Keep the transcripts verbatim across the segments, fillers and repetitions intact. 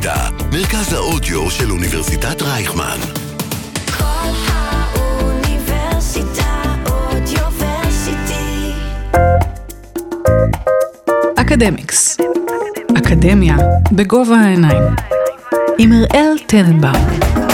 האוניברסיטה, מרכז האודיו של אוניברסיטת רייכמן. כל האוניברסיטה אודיוורסיטי. אקדמיקס. אקדמיה בגובה העיניים. עם אראל טננבאום.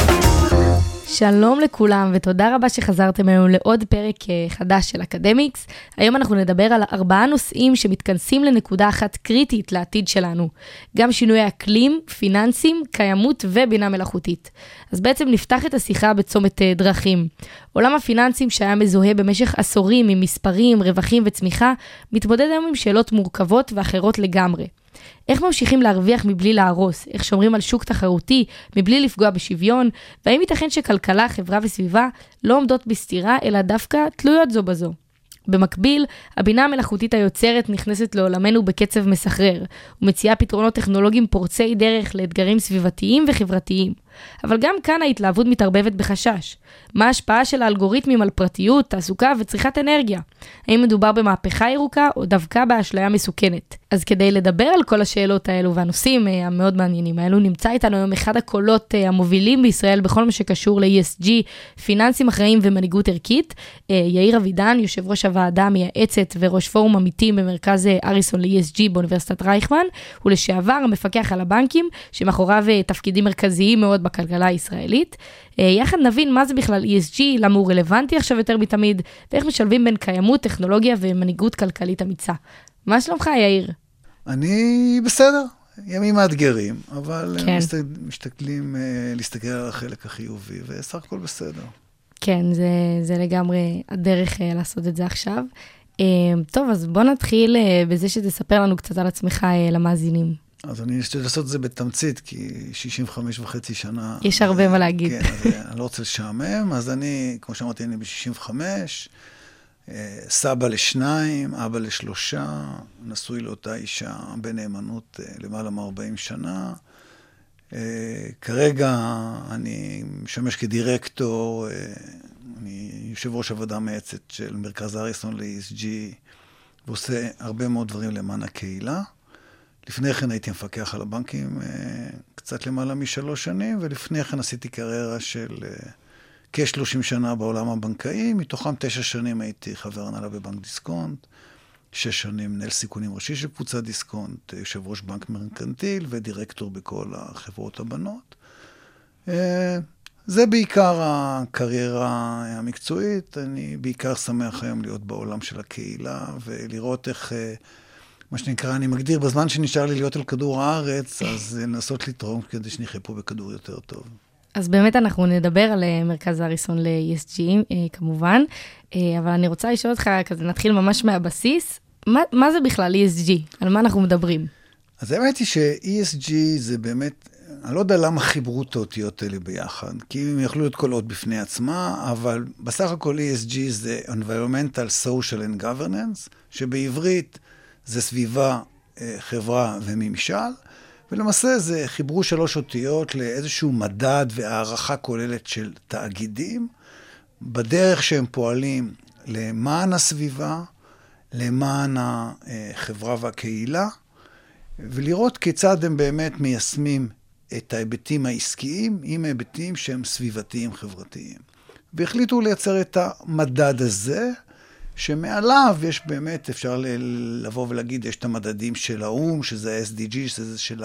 שלום לכולם ותודה רבה שחזרתם היום לעוד פרק חדש של אקדמיקס. היום אנחנו נדבר על ארבעה נושאים שמתכנסים לנקודה אחת קריטית לעתיד שלנו. גם שינוי אקלים, פיננסים, קיימות ובינה מלאכותית. אז בעצם נפתח את השיחה בצומת דרכים. עולם הפיננסים שהיה מזוהה במשך עשורים עם מספרים, רווחים וצמיחה, מתמודד היום עם שאלות מורכבות ואחרות לגמרי. איך ממשיכים להרוויח מבלי להרוס? איך שומרים על שוק תחרותי מבלי לפגוע בשוויון? והאם ייתכן שכלכלה, חברה וסביבה לא עומדות בסתירה, אלא דווקא תלויות זו בזו? במקביל, הבינה המלאכותית היוצרת נכנסת לעולמנו בקצב מסחרר, ומציעה פתרונות טכנולוגיים פורצי דרך לאתגרים סביבתיים וחברתיים. אבל גם כאן ההתלהבות מתערבבת בחשש. מה ההשפעה של האלגוריתמים על פרטיות, תעסוקה וצריכת אנרגיה? האם מדובר במהפכה ירוקה או דווקא באשליה מסוכנת? אז כדי לדבר על כל השאלות האלו והנושאים המאוד מעניינים האלו, נמצא איתנו היום אחד הקולות המובילים בישראל בכל מה שקשור ל-אי אס ג'י, פיננסים אחראיים ומנהיגות ערכית. יאיר אבידן, יושב ראש הוועדה המייעצת וראש פורום עמיתים במרכז אריסון ל-אי אס ג'י באוניברסיטת רייכמן, ולשעבר המפקח על הבנקים, שמאחוריו תפקידים מרכזיים מאוד בכלכלה הישראלית. יחד נבין מה זה בכלל אי אס ג'י, למה הוא רלוונטי עכשיו יותר מתמיד, ואיך משלבים בין קיימות, טכנולוגיה ומנהיגות כלכלית אמיצה. מה שלומך, יאיר? אני בסדר, ימים מאתגרים, אבל כן. משתכלים להסתכל על החלק החיובי, וסך הכל בסדר. כן, זה, זה לגמרי הדרך לעשות את זה עכשיו. טוב, אז בוא נתחיל בזה שתספר לנו קצת על עצמך למאזינים. אז אני אשתדל לעשות את זה בתמצית, כי שישים וחמש וחצי שנה... יש הרבה מה להגיד. כן, אז אני לא רוצה לשעמם, אז אני, כמו שאמרתי, אני ב-שישים וחמש, סבא לשניים, אבא לשלושה, נשוי לאותה אישה בנאמנות למעלה מ-ארבעים שנה. כרגע אני משמש כדירקטור, אני יושב ראש הוועדה המייעצת של מרכז אריסון ל-אי אס ג'י, ועושה הרבה מאוד דברים למען הקהילה. לפני כן הייתי מפקח על הבנקים קצת למעלה משלוש שנים, ולפני כן עשיתי קריירה של כ-שלושים שנה בעולם הבנקאי, מתוכם תשע שנים הייתי חבר הנהלה בבנק דיסקונט, שש שנים מנהל סיכונים ראשי של קבוצת דיסקונט, יושב ראש בנק מרקנטיל ודירקטור בכל החברות הבנות. זה בעיקר הקריירה המקצועית, אני בעיקר שמח היום להיות בעולם של הקהילה, ולראות איך... מה שנקרא, אני מגדיר, בזמן שנשאר לי להיות על כדור הארץ, אז לנסות לתרום כדי שנחיה פה בכדור יותר טוב. אז באמת אנחנו נדבר על מרכז אריסון ל-אי אס ג'י, כמובן, אבל אני רוצה לשאול אותך, כזה נתחיל ממש מהבסיס, מה, מה זה בכלל אי אס ג'י? על מה אנחנו מדברים? אז האמת היא ש-אי אס ג'י זה באמת, אני לא יודע למה חיברו את האותיות האלה ביחד, כי הם יכלו להיות כל עוד בפני עצמה, אבל בסך הכל אי אס ג'י זה Environmental, Social and Governance, שבעברית זה סביבה, חברה וממשל, ולמעשה זה חיברו שלוש אותיות לאיזשהו מדד והערכה כוללת של תאגידים, בדרך שהם פועלים למען הסביבה, למען החברה והקהילה, ולראות כיצד הם באמת מיישמים את ההיבטים העסקיים עם ההיבטים שהם סביבתיים חברתיים. והחליטו לייצר את המדד הזה, שמעליו יש באמת, אפשר לבוא ולהגיד, יש את המדדים של האום, שזה ה-אס די ג'י, שזה של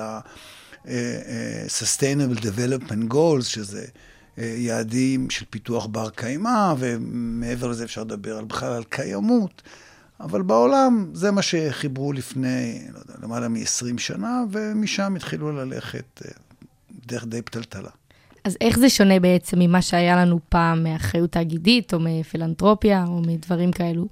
ה-Sustainable Development Goals, שזה יעדים של פיתוח בר קיימא, ומעבר לזה אפשר לדבר על בכלל על קיימות, אבל בעולם זה מה שחיברו לפני, לא יודע, למעלה מ-עשרים שנה, ומשם התחילו ללכת דרך די פתלתלה. אז איך זה שונה בעצם ממה שהיה לנו פעם מאחריות תאגידית, או מפילנטרופיה, או מדברים כאלו?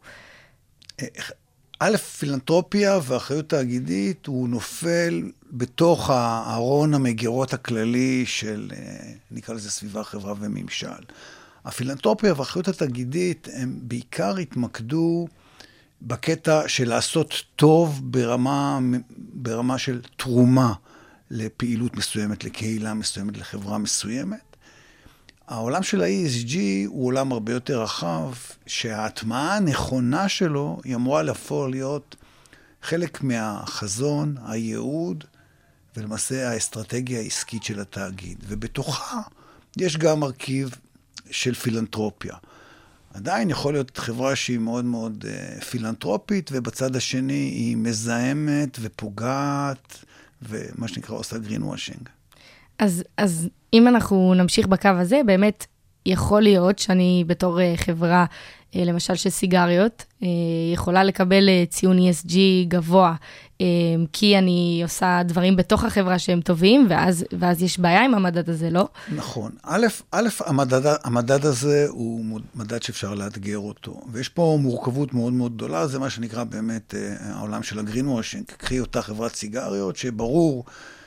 א', פילנטרופיה ואחריות תאגידית, הוא נופל בתוך הארון המגירות הכללי של, נקרא לזה סביבה, חברה וממשל. הפילנטרופיה ואחריות התאגידית, הם בעיקר התמקדו בקטע של לעשות טוב ברמה, ברמה של תרומה, לפעילות מסוימת, לקהילה מסוימת, לחברה מסוימת. העולם של ה-אי אס ג'י הוא עולם הרבה יותר רחב, שההטמעה הנכונה שלו היא אמורה לפעול להיות חלק מהחזון, הייעוד ולמעשה האסטרטגיה העסקית של התאגיד. ובתוכה יש גם מרכיב של פילנטרופיה. עדיין יכול להיות חברה שהיא מאוד מאוד uh, פילנטרופית, ובצד השני היא מזהמת ופוגעת, ומה שנקרא עושה greenwashing. אז, אז אם אנחנו נמשיך בקו הזה, באמת יכול להיות שאני בתור uh, חברה, uh, למשל של סיגריות, uh, יכולה לקבל uh, ציון E S G גבוה, uh, כי אני עושה דברים בתוך החברה שהם טובים, ואז, ואז יש בעיה עם המדד הזה, לא? נכון. א', א', המדד, המדד הזה הוא מדד שאפשר לאתגר אותו, ויש פה מורכבות מאוד מאוד גדולה, זה מה שנקרא באמת uh, העולם של הגרינוושינג. קחי אותה חברת סיגריות, שברור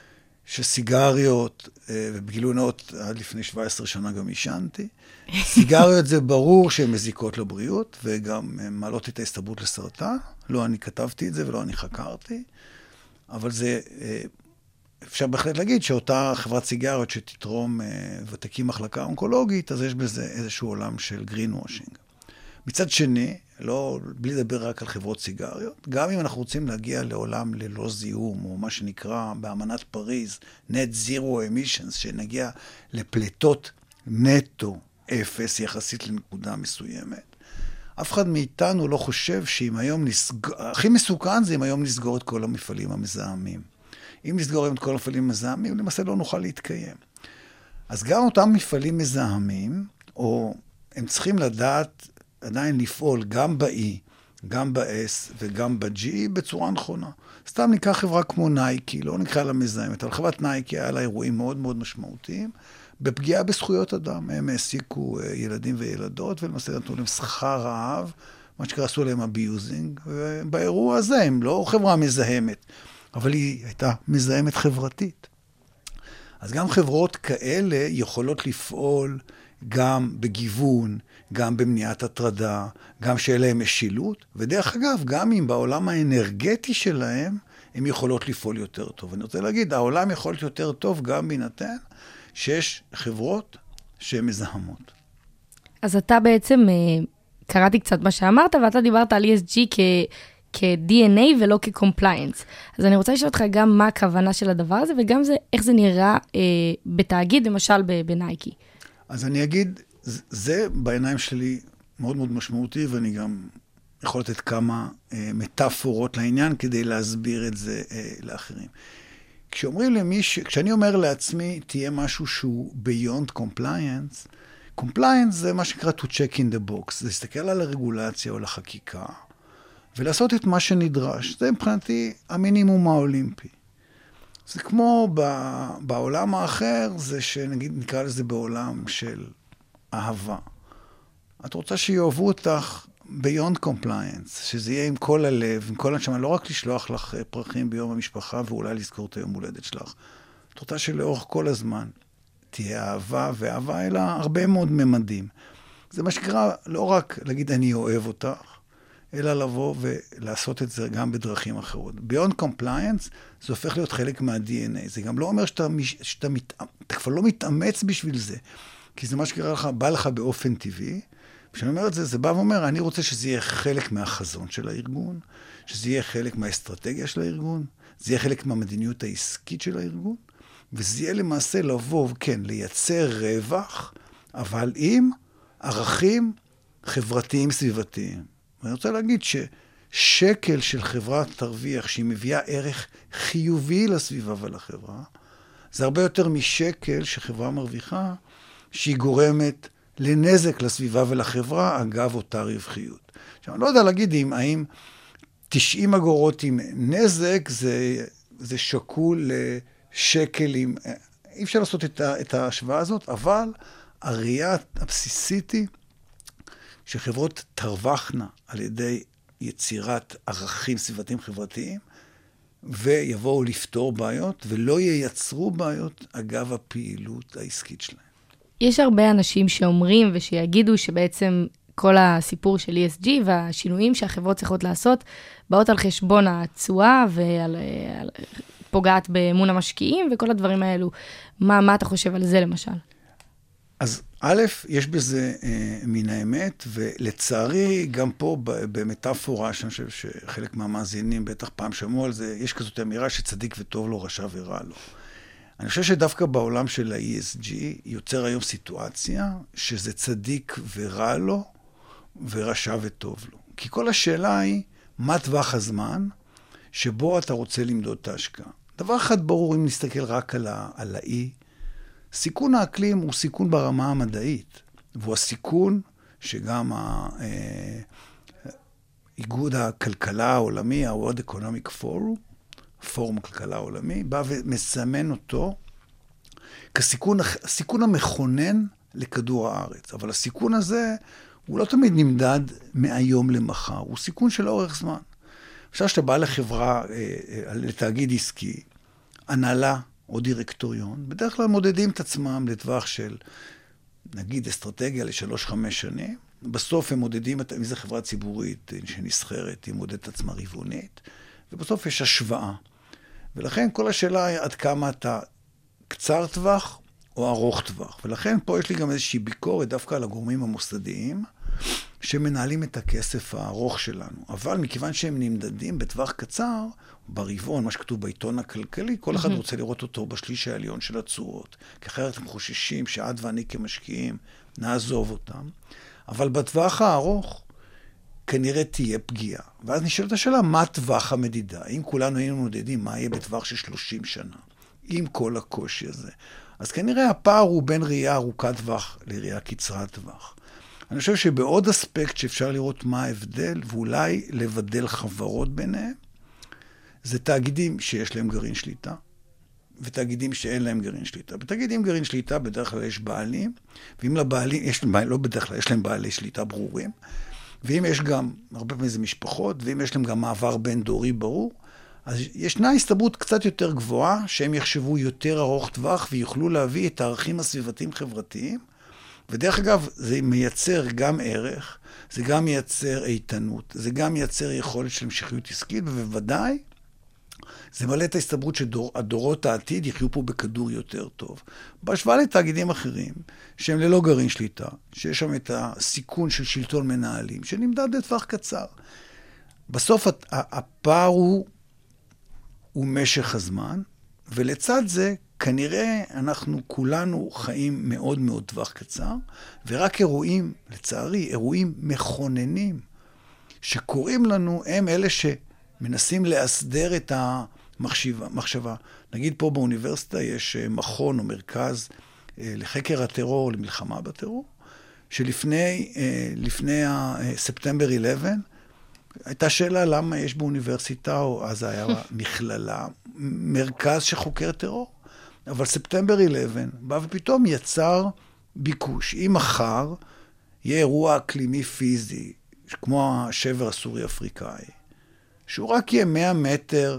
שסיגריות, ובגילוי נאות עד לפני שבע עשרה שנה גם עישנתי, סיגריות זה ברור שהן מזיקות לבריאות, וגם מעלות את ההסתברות לסרטן. לא אני כתבתי את זה ולא אני חקרתי, אבל זה, אפשר בהחלט להגיד שאותה חברת סיגריות שתתרום ותקים מחלקה אונקולוגית, אז יש בזה איזשהו עולם של greenwashing. מצד שני, לא, בלי לדבר רק על חברות סיגריות, גם אם אנחנו רוצים להגיע לעולם ללא זיהום, או מה שנקרא באמנת פריז, net zero emissions, שנגיע לפלטות נטו אפס יחסית לנקודה מסוימת, אף אחד מאיתנו לא חושב שאם היום נסגור, הכי מסוכן זה אם היום נסגור את כל המפעלים המזהמים. אם נסגור את כל המפעלים המזהמים, למעשה לא נוכל להתקיים. אז גם אותם מפעלים מזהמים, או הם צריכים לדעת עדיין לפעול גם ב-E, גם ב-S וגם ב-G בצורה נכונה. סתם ניקח חברה כמו נייקי, לא נקרא לה מזהמת, אבל חברת נייקי היה לה אירועים מאוד מאוד משמעותיים, בפגיעה בזכויות אדם. הם העסיקו ילדים וילדות, ולמעשה נתנו להם שכר רעב, מה שקרה עשו להם אביוזינג, ובאירוע הזה הם לא חברה מזהמת, אבל היא הייתה מזהמת חברתית. אז גם חברות כאלה יכולות לפעול גם בגיוון, גם במניעת הטרדה, גם שיהיה להם משילות, ודרך אגב, גם אם בעולם האנרגטי שלהם, הם יכולות לפעול יותר טוב. אני רוצה להגיד, העולם יכול להיות יותר טוב גם בהינתן שיש חברות שהן מזהמות. אז אתה בעצם, קראתי קצת מה שאמרת, ואתה דיברת על E S G כ... כ-D N A ולא כ-compliance. אז אני רוצה לשאול אותך גם מה הכוונה של הדבר הזה, וגם זה, איך זה נראה אה, בתאגיד, למשל בנייקי. אז אני אגיד, זה בעיניים שלי מאוד מאוד משמעותי, ואני גם יכול לתת כמה אה, מטאפורות לעניין, כדי להסביר את זה אה, לאחרים. כשאומרים למי, ש... כשאני אומר לעצמי, תהיה משהו שהוא beyond compliance, compliance זה מה שקרא to check in the box, זה להסתכל על הרגולציה או לחקיקה, ולעשות את מה שנדרש. זה מבחינתי המינימום האולימפי. זה כמו בעולם האחר, זה שנגיד נקרא לזה בעולם של אהבה. את רוצה שיאהבו אותך beyond compliance, שזה יהיה עם כל הלב, עם כל הנשמה, לא רק לשלוח לך פרחים ביום המשפחה, ואולי לזכור את היום הולדת שלך. את רוצה שלאורך כל הזמן תהיה אהבה, ואהבה אלא הרבה מאוד ממדים. זה מה שקרה, לא רק להגיד אני אוהב אותך, אלא לבוא ולעשות את זה גם בדרכים אחרות. Beyond compliance, זה הופך להיות חלק מה-D N A. זה גם לא אומר שאתה, שאתה מת, אתה כבר לא מתאמץ בשביל זה, כי זה מה שקרה לך, בא לך באופן טבעי. כשאני אומר את זה, זה בא ואומר, אני רוצה שזה יהיה חלק מהחזון של הארגון, שזה יהיה חלק מהאסטרטגיה של הארגון, זה יהיה חלק מהמדיניות העסקית של הארגון, וזה יהיה למעשה לבוא, כן, לייצר רווח, אבל עם ערכים חברתיים סביבתיים. ואני רוצה להגיד ששקל של חברה תרוויח, שהיא מביאה ערך חיובי לסביבה ולחברה, זה הרבה יותר משקל שחברה מרוויחה, שהיא גורמת לנזק לסביבה ולחברה, אגב אותה רווחיות. עכשיו, אני לא יודע להגיד אם, האם תשעים אגורות עם נזק, זה, זה שקול לשקל עם... אי אפשר לעשות את, את ההשוואה הזאת, אבל הראייה הבסיסית היא, שחברות תרווחנה על ידי יצירת ערכים סביבתיים חברתיים, ויבואו לפתור בעיות, ולא ייצרו בעיות אגב הפעילות העסקית שלהם. יש הרבה אנשים שאומרים ושיגידו שבעצם כל הסיפור של E S G והשינויים שהחברות צריכות לעשות, באות על חשבון התשואה ופוגעת באמון המשקיעים וכל הדברים האלו. מה, מה אתה חושב על זה למשל? אז א', יש בזה אה, מן האמת, ולצערי, גם פה במטאפורה, שאני חושב שחלק מהמאזינים בטח פעם שמעו על זה, יש כזאת אמירה שצדיק וטוב לו, רשע ורע לו. אני חושב שדווקא בעולם של ה-אי אס ג'י יוצר היום סיטואציה שזה צדיק ורע לו, ורשע וטוב לו. כי כל השאלה היא, מה טווח הזמן שבו אתה רוצה למדוד את ההשקעה? דבר אחד ברור, אם נסתכל רק על ה- על האי, סיכון האקלים הוא סיכון ברמה המדעית, והוא הסיכון שגם איגוד הכלכלה העולמי, ה-World Economic Forum, פורום הכלכלה העולמי, בא ומסמן אותו כסיכון הסיכון המכונן לכדור הארץ. אבל הסיכון הזה הוא לא תמיד נמדד מהיום למחר, הוא סיכון של אורך זמן. עכשיו שאתה בא לחברה, לתאגיד עסקי, הנהלה, או דירקטוריון, בדרך כלל מודדים את עצמם לטווח של, נגיד, אסטרטגיה לשלוש, חמש שנים. בסוף הם מודדים, אם זו חברה ציבורית שנסחרת, היא מודדת את עצמה רבעונית, ובסוף יש השוואה. ולכן כל השאלה היא עד כמה אתה קצר טווח או ארוך טווח. ולכן פה יש לי גם איזושהי ביקורת דווקא על הגורמים המוסדיים, שמנהלים את הכסף הארוך שלנו. אבל מכיוון שהם נמדדים בטווח קצר, ברבעון, מה שכתוב בעיתון הכלכלי, כל אחד רוצה לראות אותו בשליש העליון של הצורות. כי אחרת הם חוששים שעד ואני כמשקיעים נעזוב אותם. אבל בטווח הארוך כנראה תהיה פגיעה. ואז נשאלת השאלה, מה טווח המדידה? אם כולנו היינו מודדים, מה יהיה בטווח של שלושים שנה? עם כל הקושי הזה. אז כנראה הפער הוא בין ראייה ארוכת טווח לראייה קצרת טווח. אני חושב שבעוד אספקט שאפשר לראות מה ההבדל, ואולי לבדל חברות ביניהם, זה תאגידים שיש להם גרעין שליטה, ותאגידים שאין להם גרעין שליטה. בתאגידים גרעין שליטה בדרך כלל יש בעלים, ואם לבעלים, יש להם, לא בדרך כלל, יש להם בעלי שליטה ברורים, ואם יש גם, הרבה פעמים זה משפחות, ואם יש להם גם מעבר בין דורי ברור, אז ישנה הסתברות קצת יותר גבוהה, שהם יחשבו יותר ארוך טווח, ויוכלו להביא את הערכים הסביבתיים חברתיים, ודרך אגב, זה מייצר גם ערך, זה גם מייצר איתנות, זה גם מייצר יכולת של המשכיות עסקית, ובוודאי, זה מלא את ההסתברות שהדורות העתיד יחיו פה בכדור יותר טוב. בהשוואה לתאגידים אחרים, שהם ללא גרעין שליטה, שיש שם את הסיכון של שלטון מנהלים, שנמדד לטווח קצר. בסוף הפער הוא, הוא משך הזמן, ולצד זה, כנראה אנחנו כולנו חיים מאוד מאוד טווח קצר, ורק אירועים, לצערי, אירועים מכוננים, שקוראים לנו, הם אלה שמנסים להסדר את המחשבה. נגיד פה באוניברסיטה יש מכון או מרכז לחקר הטרור, למלחמה בטרור, שלפני לפני ספטמבר אחת עשרה, הייתה שאלה למה יש באוניברסיטה, או אז היה מכללה, מרכז שחוקר טרור. אבל ספטמבר אחת עשרה בא ופתאום יצר ביקוש. אם מחר יהיה אירוע אקלימי פיזי, כמו השבר הסורי-אפריקאי, שהוא רק יהיה מאה מטר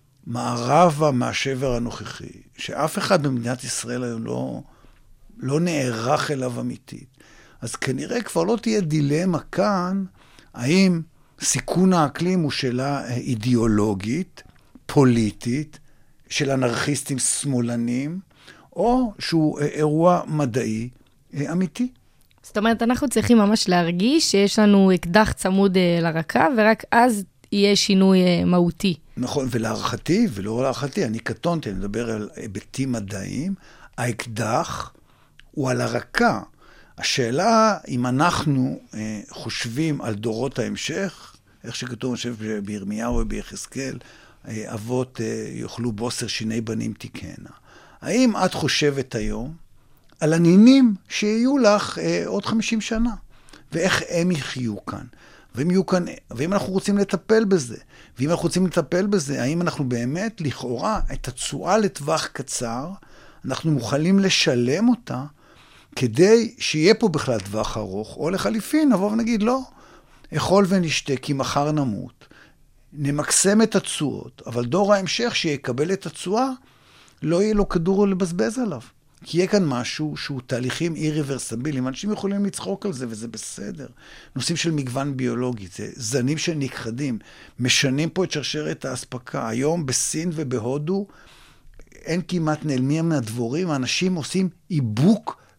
מערבה מהשבר הנוכחי, שאף אחד במדינת ישראל היום לא, לא נערך אליו אמיתית. אז כנראה כבר לא תהיה דילמה כאן, האם סיכון האקלים הוא שאלה אידיאולוגית, פוליטית, של אנרכיסטים שמאלנים, או שהוא אירוע מדעי אמיתי. זאת אומרת, אנחנו צריכים ממש להרגיש שיש לנו אקדח צמוד לרקה, ורק אז יהיה שינוי מהותי. נכון, ולהערכתי, ולא להערכתי, אני קטונתי, אני מדבר על היבטים מדעיים, האקדח הוא על הרקה. השאלה, אם אנחנו אה, חושבים על דורות ההמשך, איך שכתוב, אני חושב, בירמיהו וביחזקאל, אה, אבות אה, יאכלו בוסר שיני בנים תיקנה. האם את חושבת היום על הנינים שיהיו לך אה, עוד חמישים שנה, ואיך הם יחיו כאן? ואם יהיו כאן, ואם אנחנו רוצים לטפל בזה, ואם אנחנו רוצים לטפל בזה, האם אנחנו באמת, לכאורה, את התשואה לטווח קצר, אנחנו מוכנים לשלם אותה, כדי שיהיה פה בכלל טווח ארוך, או לחליפין, נבוא ונגיד, לא, אכול ונשתה, כי מחר נמות, נמקסם את התשואות, אבל דור ההמשך שיקבל את התשואה, לא יהיה לו כדור לבזבז עליו. כי יהיה כאן משהו שהוא תהליכים אי-רוורסביליים, אנשים יכולים לצחוק על זה, וזה בסדר. נושאים של מגוון ביולוגי, זה זנים שנכחדים, משנים פה את שרשרת האספקה. היום בסין ובהודו, אין כמעט נעלמים מהדבורים, האנשים עושים איבוק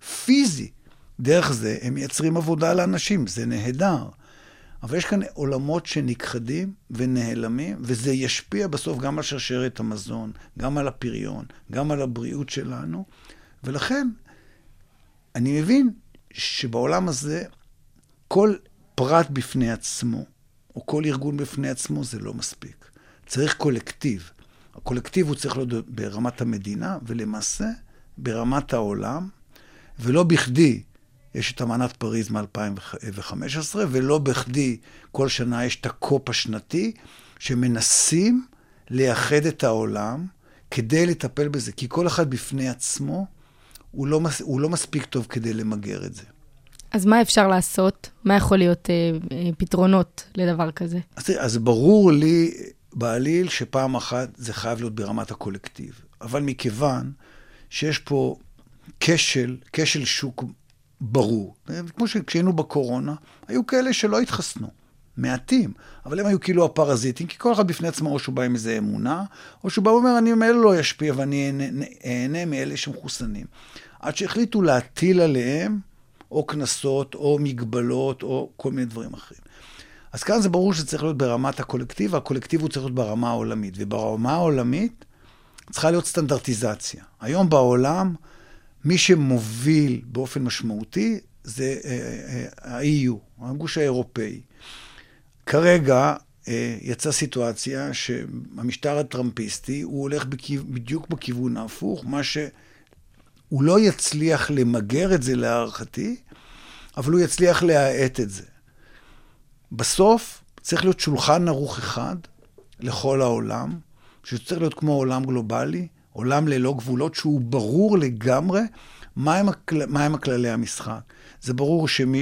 פיזי. דרך זה הם מייצרים עבודה לאנשים, זה נהדר. אבל יש כאן עולמות שנכחדים ונעלמים, וזה ישפיע בסוף גם על שרשרת המזון, גם על הפריון, גם על הבריאות שלנו. ולכן, אני מבין שבעולם הזה, כל פרט בפני עצמו, או כל ארגון בפני עצמו, זה לא מספיק. צריך קולקטיב. הקולקטיב הוא צריך להיות ברמת המדינה, ולמעשה ברמת העולם, ולא בכדי יש את אמנת פריז מ-אלפיים וחמש עשרה, ולא בכדי כל שנה יש את הקופ השנתי, שמנסים לייחד את העולם כדי לטפל בזה, כי כל אחד בפני עצמו, הוא לא, הוא לא מספיק טוב כדי למגר את זה. אז מה אפשר לעשות? מה יכול להיות אה, אה, פתרונות לדבר כזה? אז, אז ברור לי בעליל שפעם אחת זה חייב להיות ברמת הקולקטיב. אבל מכיוון שיש פה כשל, כשל שוק ברור. כמו שכשהיינו בקורונה, היו כאלה שלא התחסנו. מעטים. אבל הם היו כאילו הפרזיטים, כי כל אחד בפני עצמו או שהוא בא עם איזה אמונה, או שהוא בא ואומר, אני מאלה לא ישפיע ואני אהנה מאלה שמחוסנים. עד שהחליטו להטיל עליהם או כנסות, או מגבלות, או כל מיני דברים אחרים. אז כאן זה ברור שצריך להיות ברמת הקולקטיב, והקולקטיב הוא צריך להיות ברמה העולמית. וברמה העולמית צריכה להיות סטנדרטיזציה. היום בעולם, מי שמוביל באופן משמעותי זה ה-אי יו, הגוש האירופאי. כרגע יצאה סיטואציה שהמשטר הטראמפיסטי, הוא הולך בדיוק בכיוון ההפוך, מה שהוא לא יצליח למגר את זה להערכתי, אבל הוא יצליח להעט את זה. בסוף צריך להיות שולחן ערוך אחד לכל העולם, שצריך להיות כמו עולם גלובלי, עולם ללא גבולות, שהוא ברור לגמרי מהם, הכלל, מהם הכללי המשחק. זה ברור שמי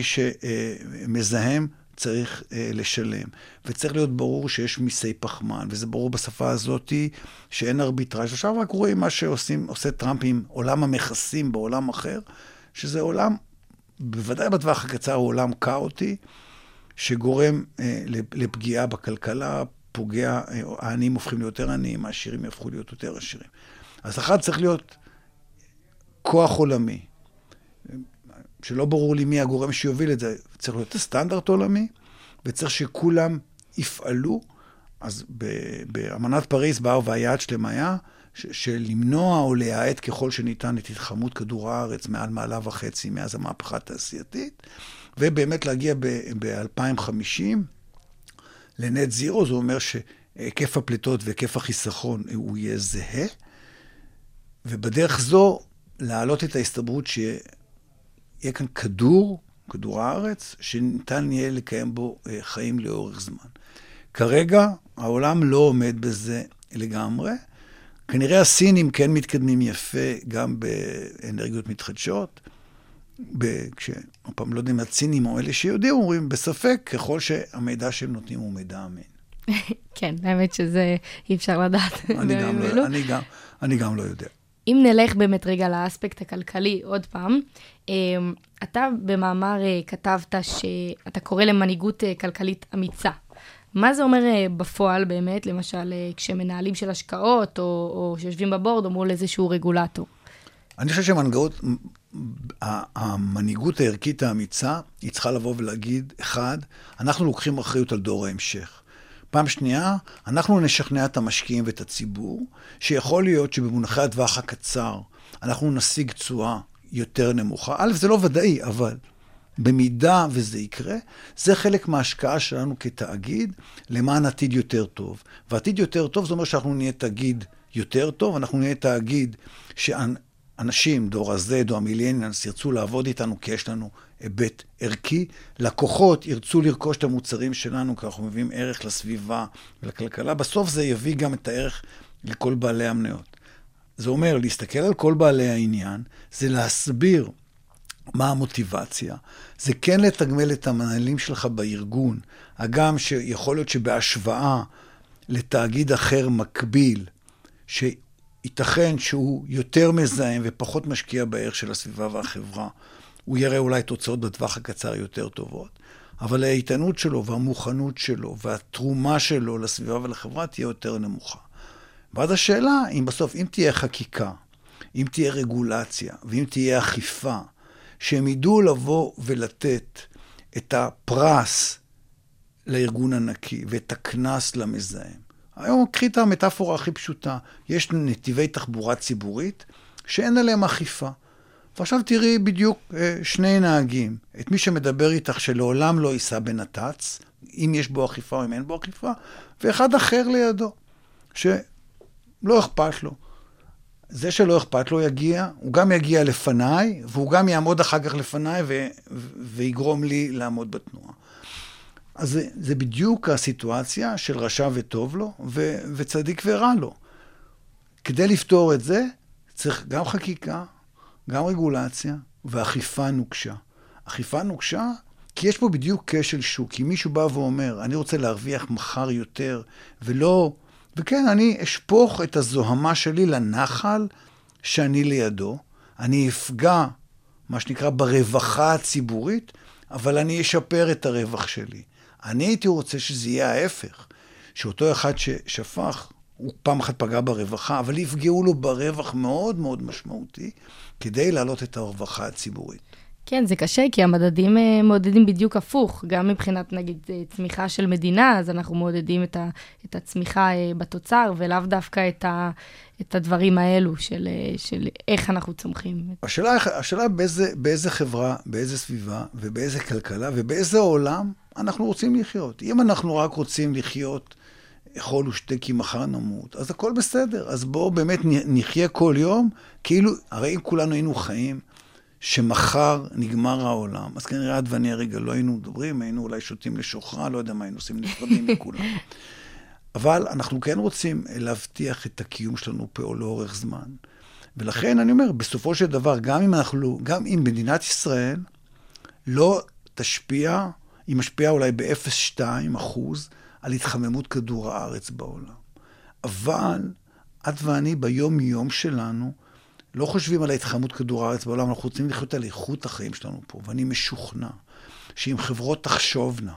שמזהם צריך לשלם, וצריך להיות ברור שיש מיסי פחמן, וזה ברור בשפה הזאת שאין ארביטראז'. עכשיו רק רואים מה שעושה טראמפ עם עולם המכסים בעולם אחר, שזה עולם, בוודאי בטווח הקצר, הוא עולם כאוטי, שגורם לפגיעה בכלכלה, פוגע, העניים הופכים להיות יותר עניים, העשירים יהפכו להיות יותר עשירים. אז אחד צריך להיות כוח עולמי, שלא ברור לי מי הגורם שיוביל את זה, צריך להיות סטנדרט עולמי, וצריך שכולם יפעלו. אז באמנת פריז באו והיעד שלהם היה, של למנוע או להעט ככל שניתן את התחממות כדור הארץ מעל מעלה וחצי מאז המהפכה התעשייתית, ובאמת להגיע ב-אלפיים וחמישים לנט זירו, זה אומר שהיקף הפליטות והיקף החיסכון הוא יהיה זהה, ובדרך זו להעלות את ההסתברות שיהיה כאן כדור, כדור הארץ, שניתן יהיה לקיים בו חיים לאורך זמן. כרגע העולם לא עומד בזה לגמרי. כנראה הסינים כן מתקדמים יפה גם באנרגיות מתחדשות, כשפעם לא יודעים הסינים או אלה שיודעים, אומרים בספק ככל שהמידע שהם נותנים הוא מידע אמן. כן, האמת שזה אי אפשר לדעת. אני גם לא, אני גם, אני גם לא יודע. אם נלך באמת רגע לאספקט הכלכלי עוד פעם, אתה במאמר כתבת שאתה קורא למנהיגות כלכלית אמיצה. מה זה אומר בפועל באמת, למשל כשמנהלים של השקעות או, או שיושבים בבורד או מול איזשהו רגולטור? אני חושב שהמנהיגות, המנהיגות הערכית האמיצה, היא צריכה לבוא ולהגיד, אחד, אנחנו לוקחים אחריות על דור ההמשך. פעם שנייה, אנחנו נשכנע את המשקיעים ואת הציבור, שיכול להיות שבמונחי הטווח הקצר, אנחנו נשיג תשואה יותר נמוכה. א', זה לא ודאי, אבל במידה וזה יקרה, זה חלק מההשקעה שלנו כתאגיד, למען עתיד יותר טוב. ועתיד יותר טוב, זה אומר שאנחנו נהיה תאגיד יותר טוב, אנחנו נהיה תאגיד שאנשים, דור ה-Z או המילניאלס, ירצו לעבוד איתנו, כי יש לנו היבט ערכי. לקוחות ירצו לרכוש את המוצרים שלנו, כי אנחנו מביאים ערך לסביבה ולכלכלה. בסוף זה יביא גם את הערך לכל בעלי המניות. זה אומר, להסתכל על כל בעלי העניין, זה להסביר מה המוטיבציה. זה כן לתגמל את המנהלים שלך בארגון, הגם שיכול להיות שבהשוואה לתאגיד אחר מקביל, שייתכן שהוא יותר מזהם ופחות משקיע בערך של הסביבה והחברה, הוא יראה אולי תוצאות בטווח הקצר יותר טובות, אבל האיתנות שלו והמוכנות שלו והתרומה שלו לסביבה ולחברה תהיה יותר נמוכה. ואז השאלה, אם בסוף, אם תהיה חקיקה, אם תהיה רגולציה, ואם תהיה אכיפה, שהם ידעו לבוא ולתת את הפרס לארגון הנקי ואת הכנס למזהם. היום קחי את המטאפורה הכי פשוטה. יש נתיבי תחבורה ציבורית שאין עליהם אכיפה. ועכשיו תראי בדיוק שני נהגים. את מי שמדבר איתך שלעולם לא ייסע בנת"צ, אם יש בו אכיפה או אם אין בו אכיפה, ואחד אחר לידו, שלא אכפת לו. זה שלא אכפת לו יגיע, הוא גם יגיע לפניי, והוא גם יעמוד אחר כך לפניי ו- ויגרום לי לעמוד בתנועה. אז זה, זה בדיוק הסיטואציה של רשע וטוב לו, ו- וצדיק ורע לו. כדי לפתור את זה, צריך גם חקיקה, גם רגולציה, ואכיפה נוקשה. אכיפה נוקשה, כי יש פה בדיוק כשל שוק. כי מישהו בא ואומר, אני רוצה להרוויח מחר יותר, ולא... וכן, אני אשפוך את הזוהמה שלי לנחל שאני לידו. אני אפגע, מה שנקרא, ברווחה הציבורית, אבל אני אשפר את הרווח שלי. אני הייתי רוצה שזה יהיה ההפך. שאותו אחד ששפך, הוא פעם אחת פגע ברווחה, אבל יפגעו לו ברווח מאוד מאוד משמעותי, כדי להעלות את הרווחה הציבורית. כן, זה קשה, כי המדדים מעודדים בדיוק הפוך. גם מבחינת, נגיד, צמיחה של מדינה, אז אנחנו מעודדים את, ה, את הצמיחה בתוצר, ולאו דווקא את, ה, את הדברים האלו של, של איך אנחנו צומחים. השאלה, השאלה באיזה, באיזה חברה, באיזה סביבה, ובאיזה כלכלה, ובאיזה עולם אנחנו רוצים לחיות. אם אנחנו רק רוצים לחיות, אכול ושתה כי מחר נמות, אז הכל בסדר. אז בואו באמת נחיה כל יום, כאילו, הרי אם כולנו היינו חיים, שמחר נגמר העולם, אז כנראה עד ואני הרגע לא היינו מדברים, היינו אולי שותים לשוחרה, לא יודע מה היינו עושים נפרדים מכולם. אבל אנחנו כן רוצים להבטיח את הקיום שלנו פה לאורך זמן. ולכן אני אומר, בסופו של דבר, גם אם אנחנו, גם אם מדינת ישראל לא תשפיע, היא משפיעה אולי ב-אפס נקודה שתיים אחוז על התחממות כדור הארץ בעולם. אבל את ואני ביום יום שלנו, לא חושבים על ההתחממות כדור הארץ בעולם, אנחנו רוצים לחיות על איכות החיים שלנו פה, ואני משוכנע שאם חברות תחשובנה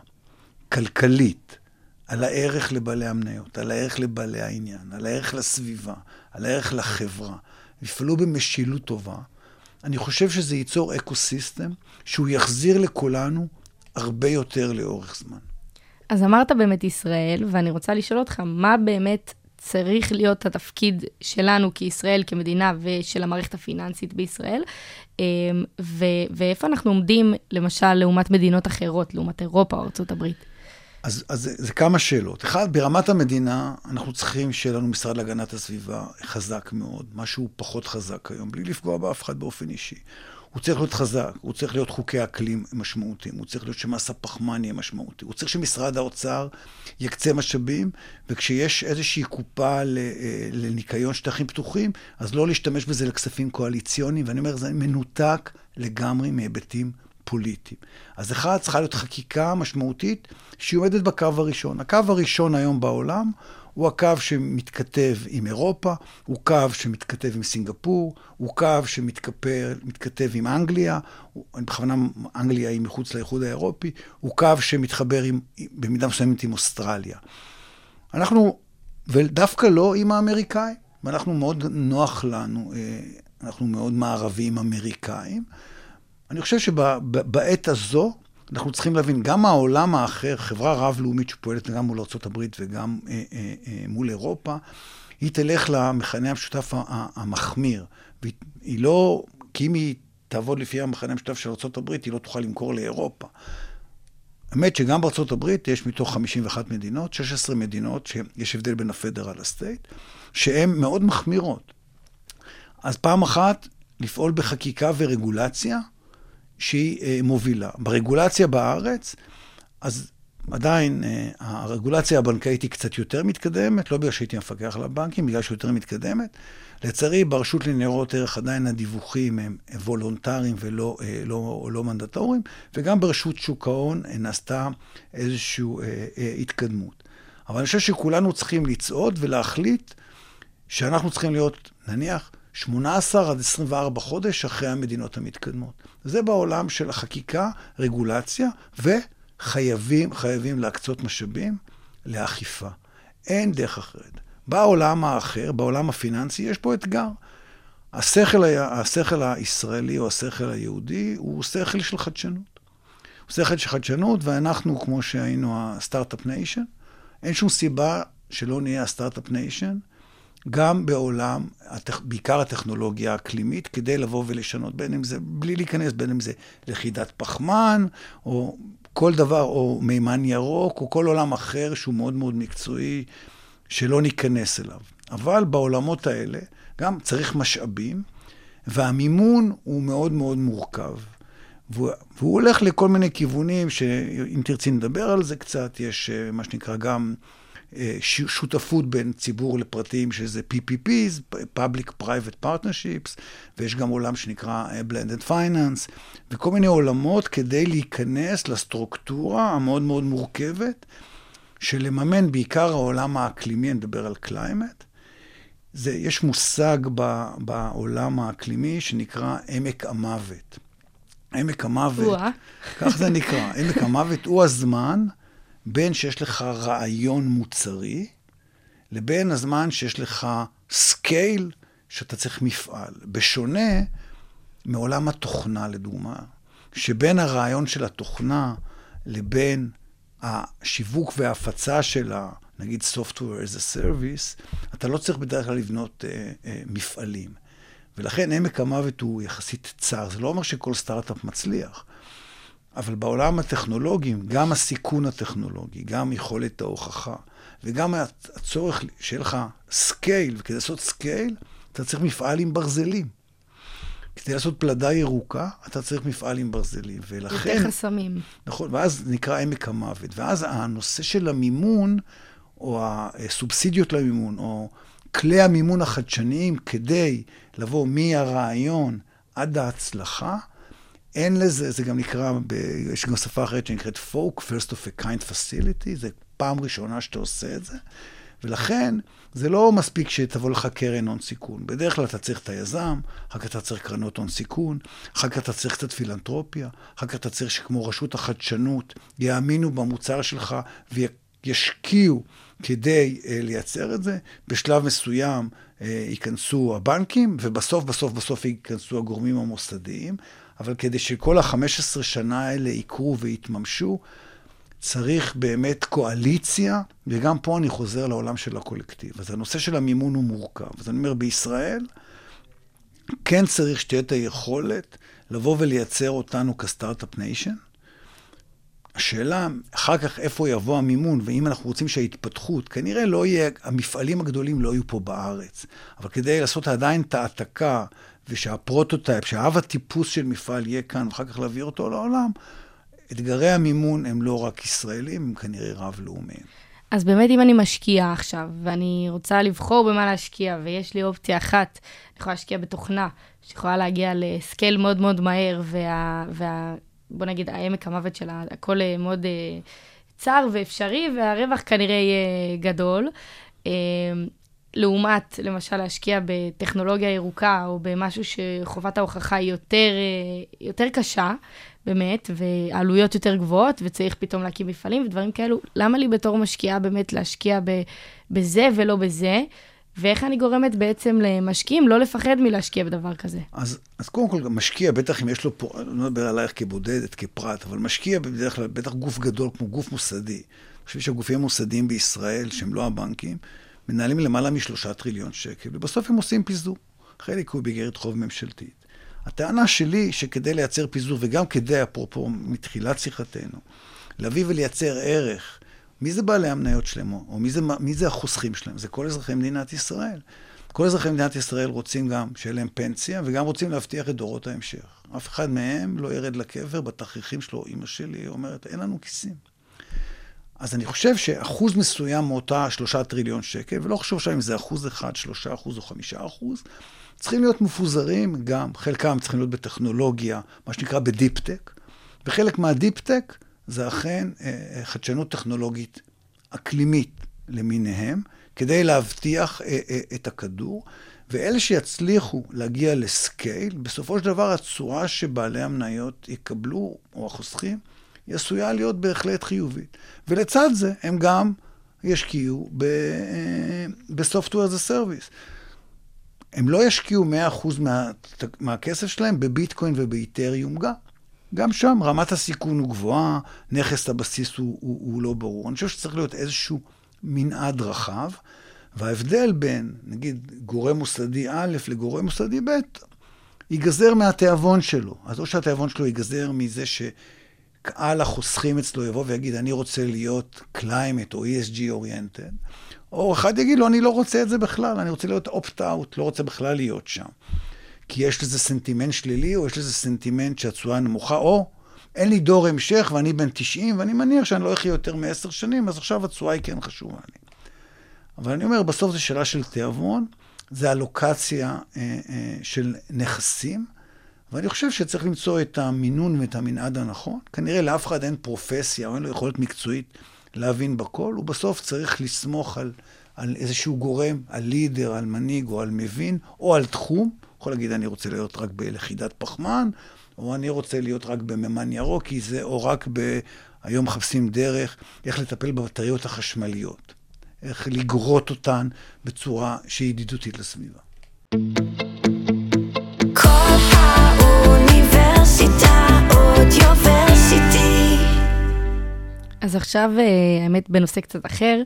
כלכלית על הערך לבעלי המניות, על הערך לבעלי העניין, על הערך לסביבה, על הערך לחברה, יפעלו במשילות טובה, אני חושב שזה ייצור אקוסיסטם שהוא יחזיר לכולנו הרבה יותר לאורך זמן. אז אמרת באמת ישראל, ואני רוצה לשאול אותך, מה באמת צריך להיות התפקיד שלנו כישראל, כמדינה, ושל המערכת הפיננסית בישראל, ו- ואיפה אנחנו עומדים, למשל, לעומת מדינות אחרות, לעומת אירופה או ארצות הברית? אז, אז זה, זה כמה שאלות. אחד, ברמת המדינה, אנחנו צריכים שיהיה לנו משרד להגנת הסביבה חזק מאוד, משהו פחות חזק היום, בלי לפגוע באף אחד באופן אישי. הוא צריך להיות חזק, הוא צריך להיות חוקי אקלים משמעותיים, הוא צריך להיות שמס הפחמן יהיה משמעותי, הוא צריך שמשרד האוצר יקצה משאבים, וכשיש איזושהי קופה לניקיון שטחים פתוחים, אז לא להשתמש בזה לכספים קואליציוניים, ואני אומר, זה מנותק לגמרי מהיבטים פוליטיים. אז אחד, צריכה להיות חקיקה משמעותית שהיא עומדת בקו הראשון. הקו הראשון היום בעולם הוא הקו שמתכתב עם אירופה, הוא קו שמתכתב עם סינגפור, הוא קו שמתכתב עם אנגליה, אני בכוונה אנגליה היא מחוץ לאיחוד האירופי, הוא קו שמתחבר עם, במידה מסוימת עם אוסטרליה. אנחנו, ודווקא לא עם האמריקאים, ואנחנו מאוד נוח לנו, אנחנו מאוד מערבים אמריקאים. אני חושב שבעת הזו, אנחנו צריכים להבין, גם העולם האחר, חברה רב-לאומית שפועלת גם מול ארצות הברית וגם אה, אה, אה, מול אירופה, היא תלך למכנה המשותף המחמיר. והיא לא, כי אם היא תעבוד לפי המכנה המשותף של ארצות הברית, היא לא תוכל למכור לאירופה. האמת שגם בארצות הברית יש מתוך חמישים ואחת מדינות, שש עשרה מדינות, שיש הבדל בין הפדרל לסטייט, שהן מאוד מחמירות. אז פעם אחת, לפעול בחקיקה ורגולציה, שהיא מובילה. ברגולציה בארץ, אז עדיין הרגולציה הבנקאית היא קצת יותר מתקדמת, לא בגלל שהייתי מפקח על הבנקים, בגלל שיותר מתקדמת. לצערי, ברשות לניירות ערך עדיין הדיווחים הם וולונטריים ולא לא, לא מנדטוריים, וגם ברשות שוק ההון נעשתה איזושהי התקדמות. אבל אני חושב שכולנו צריכים לצעוד ולהחליט שאנחנו צריכים להיות, נניח, שמונה עשרה עד עשרים וארבעה חודש אחרי המדינות המתקדמות. זה בעולם של החקיקה, רגולציה, וחייבים, חייבים להקצות משאבים לאכיפה. אין דרך אחרת. בעולם האחר, בעולם הפיננסי, יש פה אתגר. השכל, השכל הישראלי או השכל היהודי הוא שכל של חדשנות. הוא שכל של חדשנות, ואנחנו, כמו שהיינו הסטארט-אפ ניישן, אין שום סיבה שלא נהיה הסטארט-אפ ניישן, גם בעולם, בעיקר הטכנולוגיה האקלימית, כדי לבוא ולשנות, בין אם זה, בלי להיכנס, בין אם זה לכידת פחמן, או כל דבר, או מימן ירוק, או כל עולם אחר שהוא מאוד מאוד מקצועי, שלא ניכנס אליו. אבל בעולמות האלה, גם צריך משאבים, והמימון הוא מאוד מאוד מורכב. והוא, והוא הולך לכל מיני כיוונים, שאם תרצי נדבר על זה קצת, יש מה שנקרא גם שותפות בין ציבור לפרטים, שזה פי פי פיז, Public Private Partnerships, ויש גם עולם שנקרא Blended Finance, וכל מיני עולמות כדי להיכנס לסטרוקטורה המאוד מאוד מורכבת, של לממן בעיקר העולם האקלימי, אני מדבר על קליימט. זה, יש מושג ב, בעולם האקלימי שנקרא עמק המוות. עמק המוות, כך זה נקרא, עמק המוות הוא הזמן בין שיש לך רעיון מוצרי, לבין הזמן שיש לך סקייל שאתה צריך מפעל. בשונה מעולם התוכנה, לדוגמה, שבין הרעיון של התוכנה לבין השיווק וההפצה שלה, נגיד Software as a Service, אתה לא צריך בדרך כלל לבנות אה, אה, מפעלים. ולכן עמק המוות הוא יחסית צר. זה לא אומר שכל סטארט-אפ מצליח. אבל בעולם הטכנולוגיים, גם הסיכון הטכנולוגי, גם יכולת ההוכחה, וגם הצורך שיהיה לך סקייל, וכדי לעשות סקייל, אתה צריך מפעל עם ברזלים. כדי לעשות פלדה ירוקה, אתה צריך מפעל עם ברזלים. ולכן... יותר חסמים. נכון, ואז נקרא עמק המוות. ואז הנושא של המימון, או הסובסידיות למימון, או כלי המימון החדשניים, כדי לבוא מהרעיון עד ההצלחה, אין לזה, זה גם נקרא, ב, יש גם שפה אחרת שנקראת folk, first of a kind facility, זה פעם ראשונה שאתה עושה את זה, ולכן זה לא מספיק שתבוא לך קרן הון סיכון. בדרך כלל אתה צריך את היזם, אחר כך אתה צריך קרנות הון סיכון, אחר כך אתה צריך קצת פילנטרופיה, אחר כך אתה צריך שכמו רשות החדשנות יאמינו במוצר שלך וישקיעו כדי uh, לייצר את זה. בשלב מסוים uh, ייכנסו הבנקים, ובסוף, בסוף, בסוף ייכנסו הגורמים המוסדיים, אבל כדי שכל ה-חמש עשרה שנה האלה יקרו ויתממשו, צריך באמת קואליציה, וגם פה אני חוזר לעולם של הקולקטיב. אז הנושא של המימון הוא מורכב. אז אני אומר, בישראל, כן צריך שתהיה את היכולת לבוא ולייצר אותנו כסטארט-אפ ניישן. השאלה, אחר כך איפה יבוא המימון, ואם אנחנו רוצים שההתפתחות, כנראה לא יהיה, המפעלים הגדולים לא יהיו פה בארץ, אבל כדי לעשות עדיין את העתקה, ושהפרוטוטייפ, שהאב הטיפוס של מפעל יהיה כאן, ואחר כך להעביר אותו לעולם, אתגרי המימון הם לא רק ישראלים, הם כנראה רב-לאומיים. אז באמת אם אני משקיעה עכשיו, ואני רוצה לבחור במה להשקיע, ויש לי אופציה אחת, אני יכולה להשקיע בתוכנה, שיכולה להגיע לסקייל מאוד מאוד מהר, וה, וה, בוא נגיד, העמק המוות שלה, הכל מאוד uh, צר ואפשרי, והרווח כנראה יהיה גדול. Uh, לעומת, למשל, להשקיע בטכנולוגיה ירוקה, או במשהו שחובת ההוכחה היא יותר, יותר קשה, באמת, ועלויות יותר גבוהות, וצריך פתאום להקים מפעלים ודברים כאלו. למה לי בתור משקיעה באמת להשקיע בזה ולא בזה? ואיך אני גורמת בעצם למשקיעים לא לפחד מלהשקיע בדבר כזה? אז, אז קודם כל, משקיע, בטח אם יש לו פה, אני לא מדבר עלייך כבודדת, כפרט, אבל משקיע בדרך כלל, בטח גוף גדול כמו גוף מוסדי. אני חושב שהגופים המוסדיים בישראל, שהם לא הבנקים, מנהלים למעלה משלושה טריליון שקל, ובסוף הם עושים פיזור. חלק הוא בגרת חוב ממשלתית. הטענה שלי שכדי לייצר פיזור, וגם כדי, אפרופו מתחילת שיחתנו, להביא ולייצר ערך, מי זה בעלי המניות שלהם, או מי זה, מי זה החוסכים שלהם? זה כל אזרחי מדינת ישראל. כל אזרחי מדינת ישראל רוצים גם שיהיה להם פנסיה, וגם רוצים להבטיח את דורות ההמשך. אף אחד מהם לא ירד לקבר, בתכריכים שלו, אמא שלי אומרת, אין לנו כיסים. אז אני חושב שאחוז מסוים מאותה שלושה טריליון שקל, ולא חושב שאם זה אחוז אחד, שלושה אחוז או חמישה אחוז, צריכים להיות מפוזרים גם, חלקם צריכים להיות בטכנולוגיה, מה שנקרא בדיפ-טק, וחלק מהדיפ-טק זה אכן אה, חדשנות טכנולוגית אקלימית למיניהם, כדי להבטיח אה, אה, את הכדור, ואלה שיצליחו להגיע לסקייל, בסופו של דבר הצורה שבעלי המניות יקבלו, או החוסכים, היא עשויה להיות בהחלט חיובית. ולצד זה הם גם ישקיעו ב-Software as a Service. הם לא ישקיעו מאה אחוז מה, מהכסף שלהם בביטקוין ובאיתריום גם. גם שם רמת הסיכון הוא גבוהה, נכס הבסיס הוא, הוא, הוא לא ברור. אני חושב שצריך להיות איזשהו מנעד רחב, וההבדל בין, נגיד, גורם מוסדי א' לגורם מוסדי ב', ייגזר מהתיאבון שלו. אז או שהתיאבון שלו ייגזר מזה שקהל החוסכים אצלו יבוא ויגיד, אני רוצה להיות climate או E S G oriented, או אחד יגיד לו, אני לא רוצה את זה בכלל, אני רוצה להיות opt-out, לא רוצה בכלל להיות שם. כי יש לזה סנטימנט שלילי, או יש לזה סנטימנט שהתשואה נמוכה, או אין לי דור המשך ואני בן תשעים, ואני מניח שאני לא אחיה יותר מעשר שנים, אז עכשיו התשואה היא כן חשובה לי. אבל אני אומר, בסוף זו שאלה של תיאבון, זה הלוקציה אה, אה, של נכסים, ואני חושב שצריך למצוא את המינון ואת המנעד הנכון. כנראה לאף אחד אין פרופסיה, או אין לו יכולת מקצועית להבין בכל, ובסוף צריך לסמוך על, על איזשהו גורם, על לידר, על מנהיג, או על מבין, או על תחום. יכול להגיד, אני רוצה להיות רק בלכידת פחמן, או אני רוצה להיות רק בממן ירוק, כי זה, או רק ב... היום מחפשים דרך, איך לטפל בבטריות החשמליות. איך לגרות אותן בצורה שהיא ידידותית לסביבה. כל האוניברסיטה אודיוורסיטי. אז עכשיו, האמת, בנושא קצת אחר,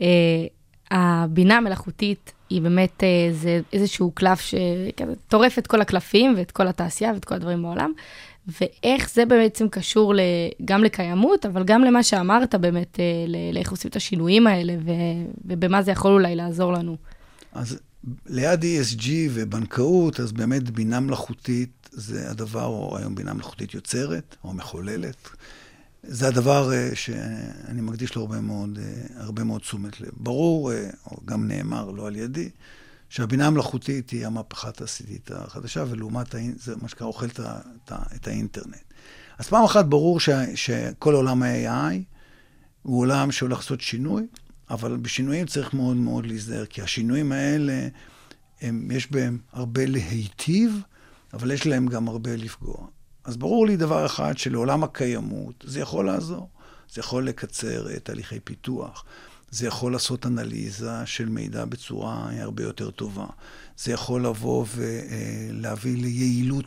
הבינה המלאכותית היא באמת זה איזשהו קלף שטורף את כל הקלפים ואת כל התעשייה ואת כל הדברים בעולם, ואיך זה בעצם קשור גם לקיימות, אבל גם למה שאמרת באמת, לאיך עושים את השינויים האלה, ובמה זה יכול אולי לעזור לנו. אז ליד E S G ובנקאות, אז באמת בינה מלאכותית זה הדבר, או היום בינה מלאכותית יוצרת, או מחוללת. זה הדבר שאני מקדיש לו הרבה מאוד, הרבה מאוד תשומת לב. ברור, או גם נאמר, לא על ידי, שהבינה המלאכותית היא המהפכה התעשייתית החדשה, ולעומת זה מה שקרה אוכל את האינטרנט. אז פעם אחת ברור ש, שכל עולם ה-A I הוא עולם שהולך לעשות שינוי, אבל בשינויים צריך מאוד מאוד להיזהר, כי השינויים האלה, הם, יש בהם הרבה להיטיב, אבל יש להם גם הרבה לפגוע. אז ברור לי דבר אחד, שלעולם הקיימות זה יכול לעזור. זה יכול לקצר תהליכי פיתוח. זה יכול לעשות אנליזה של מידע בצורה הרבה יותר טובה. זה יכול לבוא ולהביא ליעילות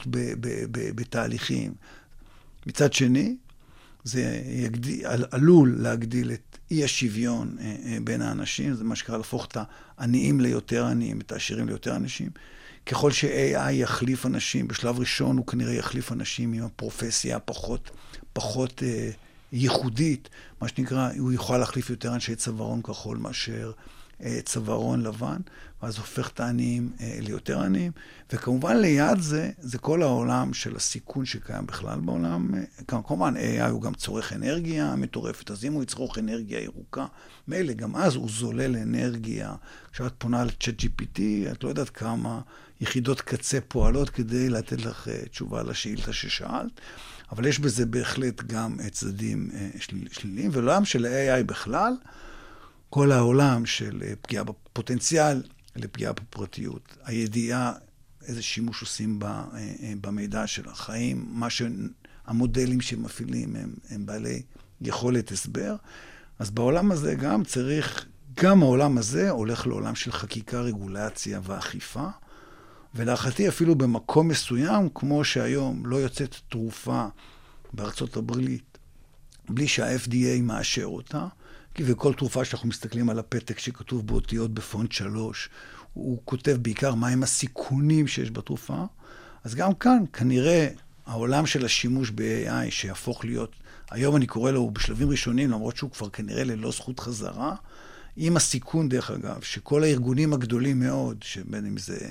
בתהליכים. מצד שני, זה יגדיל, עלול להגדיל את אי השוויון בין האנשים. זה מה שקרה להפוך את העניים ליותר עניים, את העשירים ליותר אנשים. ככל ש-A I יחליף אנשים, בשלב ראשון הוא כנראה יחליף אנשים עם הפרופסיה פחות, פחות אה, ייחודית, מה שנקרא, הוא יוכל להחליף יותר אנשי צווארון כחול מאשר אה, צווארון לבן, ואז הופך את העניים אה, ליותר עניים, וכמובן ליד זה, זה כל העולם של הסיכון שקיים בכלל בעולם, אה, כמובן A I הוא גם צורך אנרגיה מטורפת, אז אם הוא יצרוך אנרגיה ירוקה, מילא, גם אז הוא זולל אנרגיה, כשאת פונה על צ'אט ג'י פי טי, את לא יודעת כמה יחידות קצה פועלות כדי לתת לך תשובה לשאילתה ששאלת, אבל יש בזה בהחלט גם צדדים שליליים, ולעולם של ה-A I בכלל, כל העולם של פגיעה בפוטנציאל לפגיעה בפרטיות, הידיעה, איזה שימוש עושים במידע של החיים, מה שהמודלים שמפעילים הם, הם בעלי יכולת הסבר, אז בעולם הזה גם צריך, גם העולם הזה הולך לעולם של חקיקה, רגולציה ואכיפה, ולהערכתי אפילו במקום מסוים, כמו שהיום לא יוצאת תרופה בארצות הברית, בלי שה-F D A מאשר אותה, כי וכל תרופה שאנחנו מסתכלים על הפתק שכתוב באותיות בפונט שלוש, הוא כותב בעיקר מהם הסיכונים שיש בתרופה, אז גם כאן כנראה העולם של השימוש ב-A I שיהפוך להיות, היום אני קורא לו בשלבים ראשונים, למרות שהוא כבר כנראה ללא זכות חזרה, עם הסיכון דרך אגב, שכל הארגונים הגדולים מאוד, שבין אם זה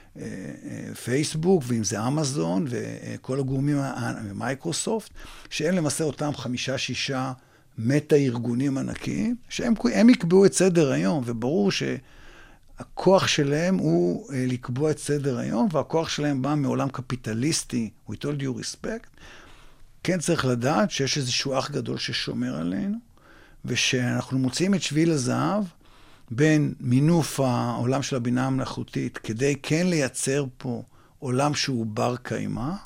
פייסבוק, ואם זה אמזון, וכל הגורמים, מייקרוסופט, שהם למעשה אותם חמישה, שישה מטה ארגונים ענקיים, שהם הם יקבעו את סדר היום, וברור שהכוח שלהם הוא לקבוע את סדר היום, והכוח שלהם בא מעולם קפיטליסטי, with all due respect, כן צריך לדעת שיש איזשהו אח גדול ששומר עלינו, ושאנחנו מוצאים את שביל הזהב, בין מינוף העולם של הבינה המלאכותית, כדי כן לייצר פה עולם שהוא בר קיימה,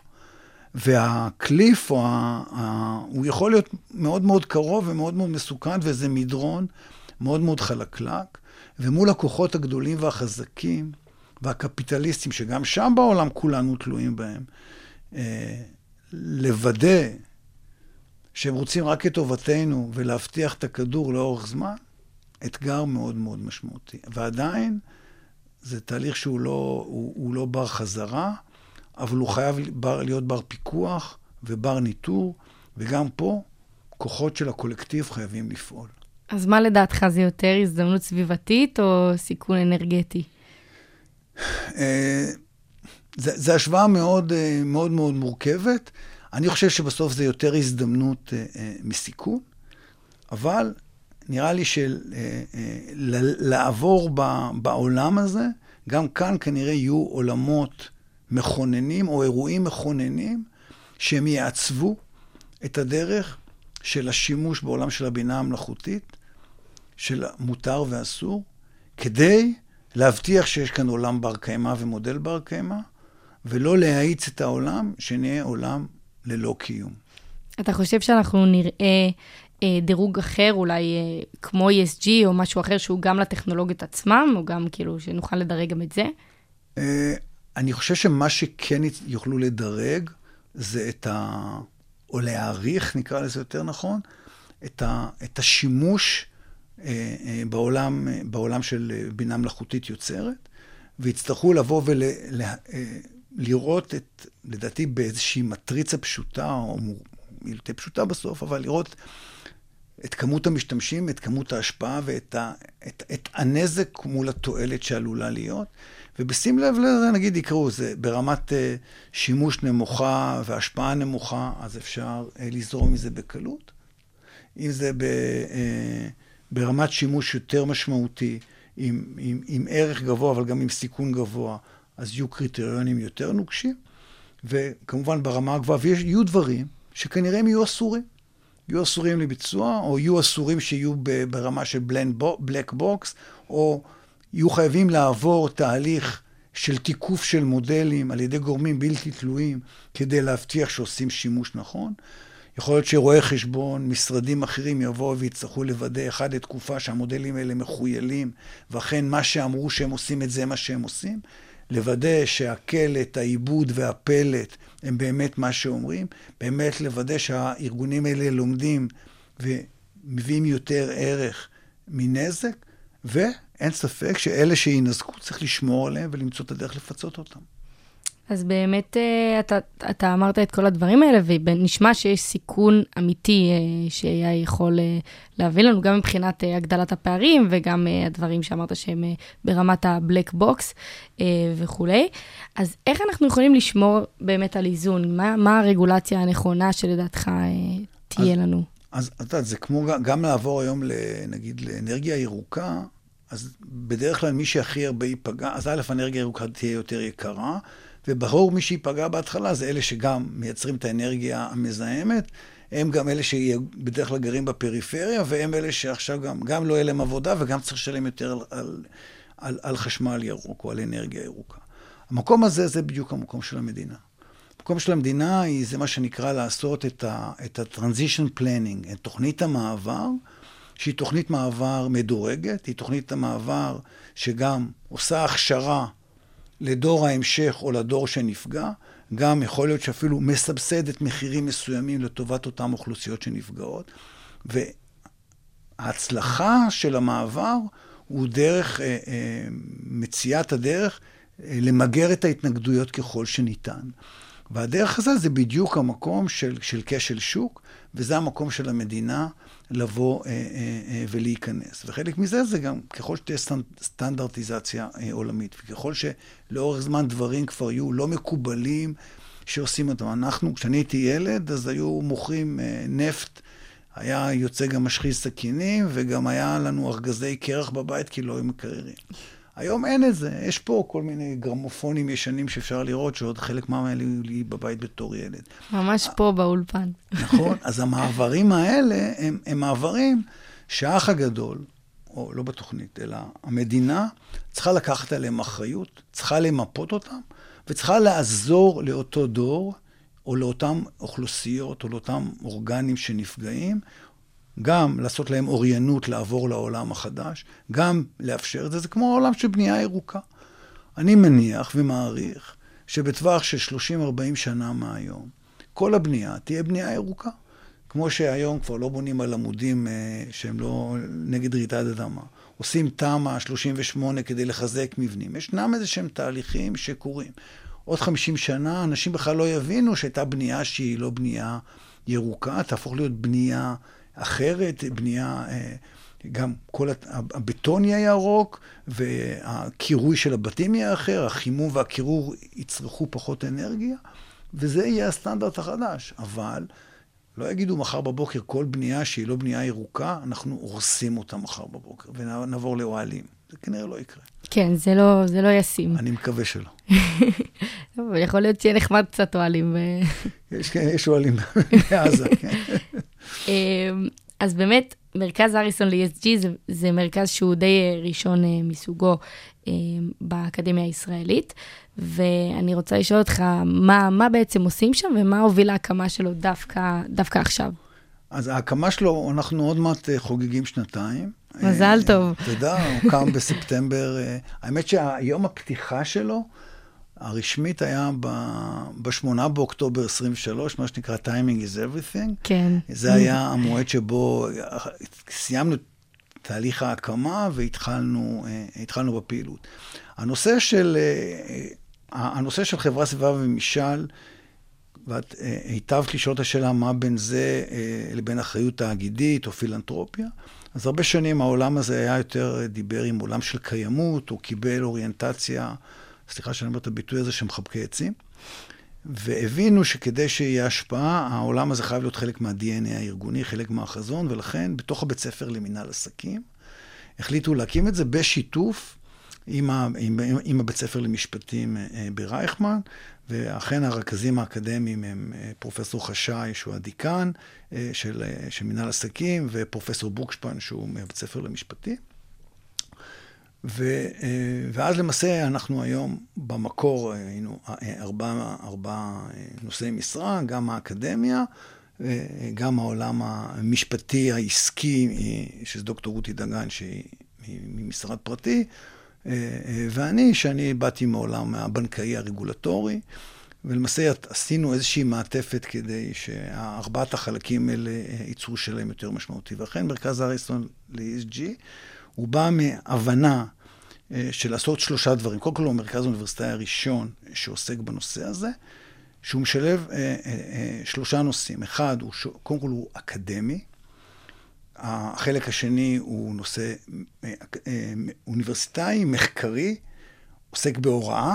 והקליף הוא, הוא יכול להיות מאוד מאוד קרוב ומאוד מאוד מסוכן, וזה מדרון מאוד מאוד חלקלק, ומול הכוחות הגדולים והחזקים, והקפיטליסטים, שגם שם בעולם כולנו תלויים בהם, לוודא שהם רוצים רק את טובתנו ולהבטיח את הכדור לאורך זמן, אתגר מאוד מאוד משמעותי. ועדיין, זה תהליך שהוא לא, הוא, הוא לא בר חזרה, אבל הוא חייב בר, להיות בר פיקוח ובר ניטור, וגם פה, כוחות של הקולקטיב חייבים לפעול. אז מה לדעתך זה יותר הזדמנות סביבתית או סיכון אנרגטי? זה השוואה מאוד מאוד מאוד מורכבת. אני חושב שבסוף זה יותר הזדמנות מסיכון, אבל נראה לי שלעבור בעולם הזה, גם כאן כנראה יהיו עולמות מכוננים או אירועים מכוננים שהם יעצבו את הדרך של השימוש בעולם של הבינה המלאכותית, של מותר ואסור, כדי להבטיח שיש כאן עולם בר קיימא ומודל בר קיימא, ולא להאיץ את העולם שנהיה עולם ללא קיום. אתה חושב שאנחנו נראה אה, דירוג אחר, אולי אה, כמו E S G או משהו אחר שהוא גם לטכנולוגיות עצמם, או גם כאילו שנוכל לדרג גם את זה? אה, אני חושב שמה שכן יוכלו לדרג זה את ה... או להעריך, נקרא לזה יותר נכון, את, ה... את השימוש אה, אה, בעולם, אה, בעולם של בינה מלאכותית יוצרת, ויצטרכו לבוא ולראות את, לדעתי באיזושהי מטריצה פשוטה, או היא יותר פשוטה בסוף, אבל לראות את כמות המשתמשים, את כמות ההשפעה ואת ה, את, את הנזק מול התועלת שעלולה להיות. ובשים לב לזה, נגיד יקראו, זה ברמת שימוש נמוכה והשפעה נמוכה, אז אפשר לזרום מזה בקלות. אם זה ב, ברמת שימוש יותר משמעותי, עם, עם, עם ערך גבוה, אבל גם עם סיכון גבוה, אז יהיו קריטריונים יותר נוקשים. וכמובן ברמה הגבוהה, ויהיו דברים שכנראה הם יהיו אסורים. יהיו אסורים לביצוע, או יהיו אסורים שיהיו ברמה של בלק בוקס, או יהיו חייבים לעבור תהליך של תיקוף של מודלים על ידי גורמים בלתי תלויים, כדי להבטיח שעושים שימוש נכון. יכול להיות שרואי חשבון, משרדים אחרים יבואו ויצטרכו לוודא אחד לתקופה שהמודלים האלה מחוילים, ואכן מה שאמרו שהם עושים את זה מה שהם עושים, לוודא שהקלט, העיבוד והפלט הם באמת מה שאומרים, באמת לוודא שהארגונים האלה לומדים ומביאים יותר ערך מנזק, ואין ספק שאלה שינזקו צריך לשמור עליהם ולמצוא את הדרך לפצות אותם. אז באמת אתה, אתה אמרת את כל הדברים האלה, ונשמע שיש סיכון אמיתי שהיה יכול להביא לנו, גם מבחינת הגדלת הפערים, וגם הדברים שאמרת שהם ברמת הבלק בוקס וכו'. אז איך אנחנו יכולים לשמור באמת על איזון? מה, מה הרגולציה הנכונה שלדעתך תהיה אז, לנו? אז אתה יודע, זה כמו גם לעבור היום, נגיד, לאנרגיה ירוקה, אז בדרך כלל מי שהכי הרבה ייפגע, אז א', האנרגיה ירוקה תהיה יותר יקרה, וברור מי שיפגע בהתחלה זה אלה שגם מייצרים את האנרגיה המזהמת, הם גם אלה שבדרך כלל גרים בפריפריה, והם אלה שעכשיו גם, גם לא יהיה להם עבודה, וגם צריך לשלם יותר על, על, על חשמל ירוק או על אנרגיה ירוקה. המקום הזה זה בדיוק המקום של המדינה. המקום של המדינה היא זה מה שנקרא לעשות את ה, את ה-transition planning, את תוכנית המעבר, שהיא תוכנית מעבר מדורגת, היא תוכנית המעבר שגם עושה הכשרה לדור ההמשך או לדור שנפגע, גם יכול להיות שאפילו מסבסדת מחירים מסוימים לטובת אותם אוכלוסיות שנפגעות. וההצלחה של המעבר הוא דרך, אה, אה, מציאת הדרך אה, למגר את ההתנגדויות ככל שניתן. והדרך הזה זה בדיוק המקום של, של כשל שוק, וזה המקום של המדינה לבוא אה, אה, אה, ולהיכנס. וחלק מזה זה גם ככל שתהיה סטנדרטיזציה אה, עולמית, וככל שלאורך זמן דברים כבר יהיו לא מקובלים שעושים אותם. אנחנו, כשאני הייתי ילד, אז היו מוכרים אה, נפט, היה יוצא גם משחיז סכינים, וגם היה לנו ארגזי קרח בבית, כי לא היו מקררים. היום אין את זה. יש פה כל מיני גרמופונים ישנים שאפשר לראות, שעוד חלק מה היה לי בבית בתור ילד. ממש פה באולפן. נכון. אז המעברים האלה הם, הם מעברים שהאח הגדול, או לא בתוכנית, אלא המדינה צריכה לקחת עליהם אחריות, צריכה למפות אותם, וצריכה לעזור לאותו דור, או לאותם אוכלוסיות, או לאותם אורגנים שנפגעים, גם לעשות להם אוריינות לעבור לעולם החדש, גם לאפשר את זה. זה כמו העולם של בנייה ירוקה. אני מניח ומעריך שבטווח של שלושים ארבעים שנה מהיום, כל הבנייה תהיה בנייה ירוקה. כמו שהיום כבר לא בונים על עמודים אה, שהם לא נגד רעידת אדמה. עושים תמ"א שלושים ושמונה כדי לחזק מבנים. ישנם איזה שהם תהליכים שקורים. עוד חמישים שנה אנשים בכלל לא יבינו שהייתה בנייה שהיא לא בנייה ירוקה, תהפוך להיות בנייה אחרת, בנייה, אה, גם כל הבטון יהיה ירוק, והקירוי של הבתים יהיה אחר, החימום והקירור יצרכו פחות אנרגיה, וזה יהיה הסטנדרט החדש. אבל לא יגידו מחר בבוקר כל בנייה שהיא לא בנייה ירוקה, אנחנו הורסים אותה מחר בבוקר, ונעבור לאוהלים. זה כנראה לא יקרה. כן, זה לא, זה לא ישים. אני מקווה שלא. טוב, יכול להיות שיהיה נחמד קצת אוהלים. יש, יש אוהלים בעזה, כן. אז באמת, מרכז אריסון ל-אי אס ג'י זה, זה מרכז שהוא די ראשון מסוגו באקדמיה הישראלית, ואני רוצה לשאול אותך, מה, מה בעצם עושים שם, ומה הוביל להקמה שלו דווקא, דווקא עכשיו? אז ההקמה שלו, אנחנו עוד מעט חוגגים שנתיים. מזל טוב. תודה, הוא קם בספטמבר. האמת שהיום הפתיחה שלו, הרשמית היה ב-שמונה באוקטובר עשרים ושלוש, מה שנקרא Timing is Everything. כן. זה היה המועד שבו סיימנו תהליך ההקמה והתחלנו התחלנו בפעילות. הנושא של, הנושא של חברה סביבה ומשל, ואת היטבת לשאול את השאלה מה בין זה לבין אחריות תאגידית או פילנטרופיה. אז הרבה שנים העולם הזה היה יותר דיבר עם עולם של קיימות, הוא קיבל אוריינטציה, סליחה שאני אומר את הביטוי הזה, שמחבקי עצים, והבינו שכדי שיהיה השפעה, העולם הזה חייב להיות חלק מה-די אן איי הארגוני, חלק מהחזון, ולכן בתוך הבית ספר למינהל עסקים, החליטו להקים את זה בשיתוף עם, ה, עם, עם הבית ספר למשפטים ברייכמן, ואכן הרכזים האקדמיים הם פרופסור חשאי, שהוא הדיקן של, של מינהל עסקים, ופרופסור בוקשפן, שהוא מהבית ספר למשפטים. ו, ואז למעשה אנחנו היום במקור היינו ארבע, ארבע נושאי משרה, גם האקדמיה, גם העולם המשפטי העסקי, שזה דוקטור רותי דגן, שהיא ממשרד פרטי, ואני, שאני באתי מעולם הבנקאי הרגולטורי, ולמעשה עשינו איזושהי מעטפת כדי שהארבעת החלקים האלה ייצרו שלהם יותר משמעותי. ואכן מרכז אריסון ל-אי אס ג'י, הוא בא מהבנה של לעשות שלושה דברים. קודם כל הוא המרכז האוניברסיטאי הראשון שעוסק בנושא הזה, שהוא משלב שלושה נושאים. אחד, הוא, קודם כל הוא אקדמי, החלק השני הוא נושא אוניברסיטאי, מחקרי, עוסק בהוראה,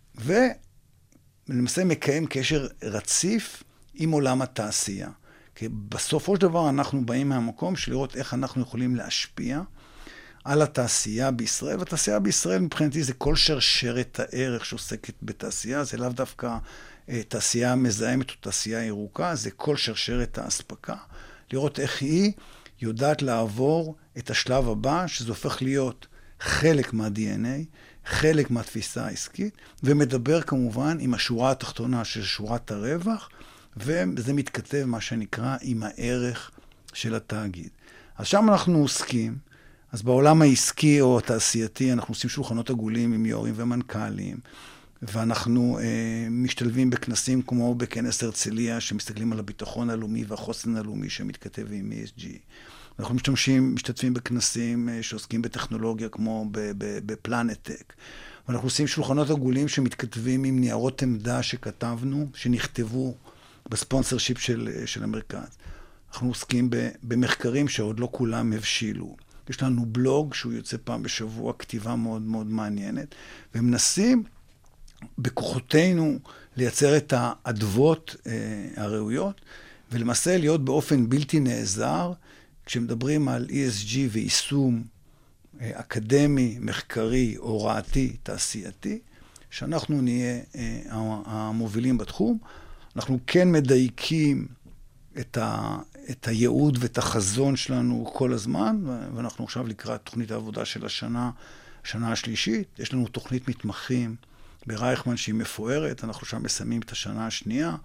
ולמעשה מקיים קשר רציף עם עולם התעשייה. כי בסופו של דבר אנחנו באים מהמקום של לראות איך אנחנו יכולים להשפיע על התעשייה בישראל, והתעשייה בישראל מבחינתי זה כל שרשרת הערך שעוסקת בתעשייה, זה לאו דווקא תעשייה מזהמת או תעשייה ירוקה, זה כל שרשרת האספקה, לראות איך היא יודעת לעבור את השלב הבא, שזה הופך להיות חלק מה-די אן איי, חלק מהתפיסה העסקית, ומדבר כמובן עם השורה התחתונה של שורת הרווח, וזה מתכתב מה שנקרא עם הערך של התאגיד. אז שם אנחנו עוסקים, אז בעולם העסקי או התעשייתי אנחנו עושים שולחנות עגולים עם יו"רים ומנכ"לים, ואנחנו אה, משתלבים בכנסים כמו בכנס הרצליה, שמסתכלים על הביטחון הלאומי והחוסן הלאומי שמתכתב עם אי אס ג'י. אנחנו משתמשים, משתתפים בכנסים אה, שעוסקים בטכנולוגיה כמו בפלנטק. ואנחנו עושים שולחנות עגולים שמתכתבים עם ניירות עמדה שכתבנו, שנכתבו בספונסר שיפ של, של המרכז. אנחנו עוסקים במחקרים שעוד לא כולם הבשילו. יש לנו בלוג שהוא יוצא פעם בשבוע, כתיבה מאוד מאוד מעניינת, ומנסים בכוחותינו לייצר את האדוות אה, הראויות, ולמעשה להיות באופן בלתי נעזר, כשמדברים על אי אס ג'י ויישום אה, אקדמי, מחקרי, הוראתי, תעשייתי, שאנחנו נהיה אה, המובילים בתחום. אנחנו כן מדייקים את, ה, את הייעוד ואת החזון שלנו כל הזמן, ואנחנו עכשיו לקראת תוכנית העבודה של השנה, השנה השלישית. יש לנו תוכנית מתמחים ברייכמן שהיא מפוארת, אנחנו שם מסיימים את השנה השנייה,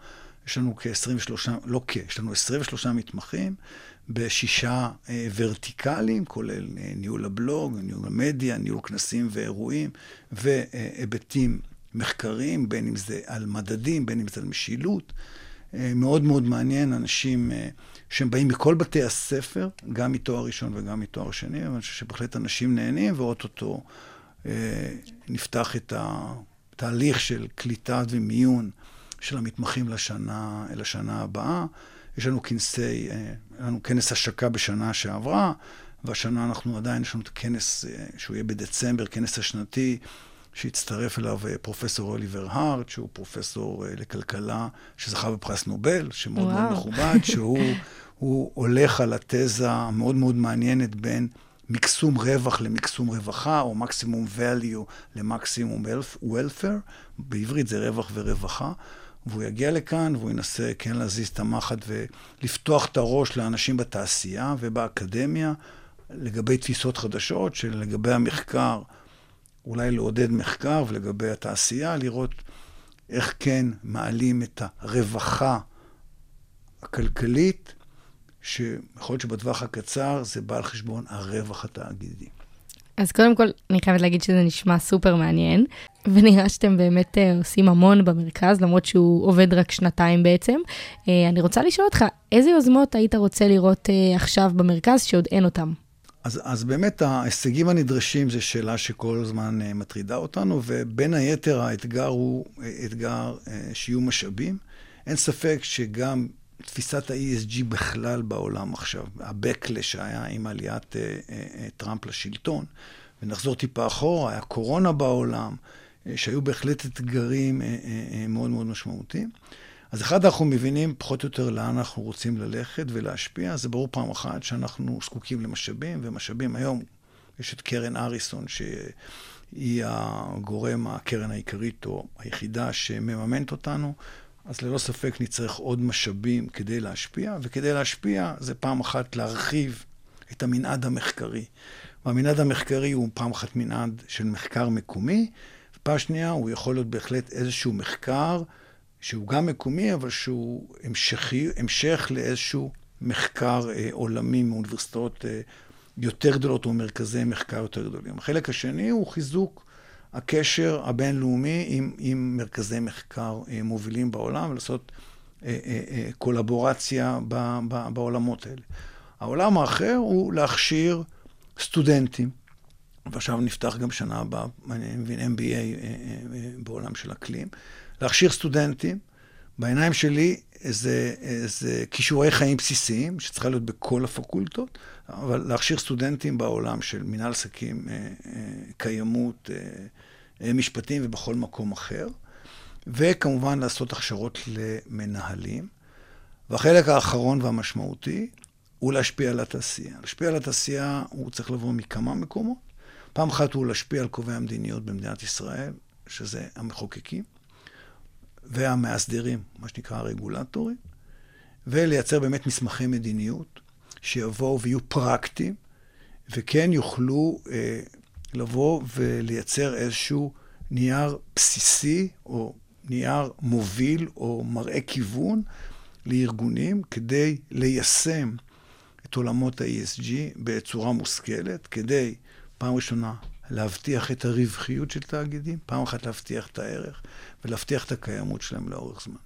יש לנו כ-עשרים ושלושה, לא כ, יש לנו עשרים ושלושה מתמחים, בשישה אה, ורטיקלים, כולל אה, ניהול הבלוג, ניהול המדיה, ניהול כנסים ואירועים, והיבטים מחקריים, בין אם זה על מדדים, בין אם זה על משילות. אה, מאוד מאוד מעניין, אנשים אה, שהם באים מכל בתי הספר, גם מתואר ראשון וגם מתואר שני, אבל אני חושב שבהחלט אנשים נהנים, ואוטוטו אה, נפתח את התהליך של קליטה ומיון של המתמחים לשנה, לשנה הבאה. יש לנו כנסי, לנו כנס השקה בשנה שעברה, והשנה אנחנו עדיין, יש לנו את הכנס שהוא יהיה בדצמבר, כנס השנתי, שהצטרף אליו פרופסור אוליבר הארט, שהוא פרופסור לכלכלה, שזכה בפרס נובל, שמאוד מאוד מכובד, שהוא הוא הולך על התזה המאוד מאוד מעניינת בין מקסום רווח למקסום רווחה, או מקסימום value למקסימום welfare, בעברית זה רווח ורווחה, והוא יגיע לכאן, והוא ינסה כן להזיז את המחט ולפתוח את הראש לאנשים בתעשייה ובאקדמיה, לגבי תפיסות חדשות, שלגבי המחקר, אולי לעודד מחקר, ולגבי התעשייה, לראות איך כן מעלים את הרווחה הכלכלית, שיכול להיות שבטווח הקצר זה בא על חשבון הרווח התאגידי. אז קודם כל, אני חייבת להגיד שזה נשמע סופר מעניין, ונראה שאתם באמת עושים המון במרכז, למרות שהוא עובד רק שנתיים בעצם. אני רוצה לשאול אותך, איזה יוזמות היית רוצה לראות עכשיו במרכז שעוד אין אותם? אז, אז באמת ההישגים הנדרשים זה שאלה שכל הזמן מטרידה אותנו, ובין היתר האתגר הוא אתגר שיהיו משאבים. אין ספק שגם תפיסת ה-אי אס ג'י בכלל בעולם עכשיו, הבקלש שהיה עם עליית טראמפ לשלטון, ונחזור טיפה אחורה, היה קורונה בעולם, שהיו בהחלט אתגרים מאוד מאוד משמעותיים. אז אחד אנחנו מבינים פחות או יותר לאן אנחנו רוצים ללכת ולהשפיע, זה ברור פעם אחת שאנחנו זקוקים למשאבים, ומשאבים היום, יש את קרן אריסון, שהיא הגורם, הקרן העיקרית או היחידה שמממנת אותנו, אז ללא ספק נצטרך עוד משאבים כדי להשפיע, וכדי להשפיע זה פעם אחת להרחיב את המנעד המחקרי. והמנעד המחקרי הוא פעם אחת מנעד של מחקר מקומי, ופעם שנייה הוא יכול להיות בהחלט איזשהו מחקר, שהוא גם מקומי, אבל שהוא המשכי, המשך לאיזשהו מחקר אה, עולמי מאוניברסיטאות אה, יותר גדולות או מרכזי מחקר יותר גדולים. החלק השני הוא חיזוק הקשר הבינלאומי עם, עם מרכזי מחקר אה, מובילים בעולם, ולעשות אה, אה, אה, קולבורציה ב, ב, בעולמות האלה. העולם האחר הוא להכשיר סטודנטים, ועכשיו נפתח גם שנה הבאה, אני מבין, אם בי איי אה, אה, בעולם של אקלים, להכשיר סטודנטים, בעיניים שלי זה, זה כישורי חיים בסיסיים, שצריכה להיות בכל הפקולטות, אבל להכשיר סטודנטים בעולם של מנהל עסקים, קיימות, משפטים ובכל מקום אחר, וכמובן לעשות הכשרות למנהלים. והחלק האחרון והמשמעותי הוא להשפיע על התעשייה. להשפיע על התעשייה הוא צריך לבוא מכמה מקומות. פעם אחת הוא להשפיע על קובעי המדיניות במדינת ישראל, שזה המחוקקים, והמאסדרים, מה שנקרא הרגולטורים, ולייצר באמת מסמכי מדיניות שיבואו ויהיו פרקטיים, וכן יוכלו אה, לבוא ולייצר איזשהו נייר בסיסי, או נייר מוביל, או מראה כיוון לארגונים, כדי ליישם את עולמות ה-אי אס ג'י בצורה מושכלת, כדי פעם ראשונה להבטיח את הרווחיות של תאגידים, פעם אחת להבטיח את הערך, ולהבטיח את הקיימות שלהם לאורך זמן.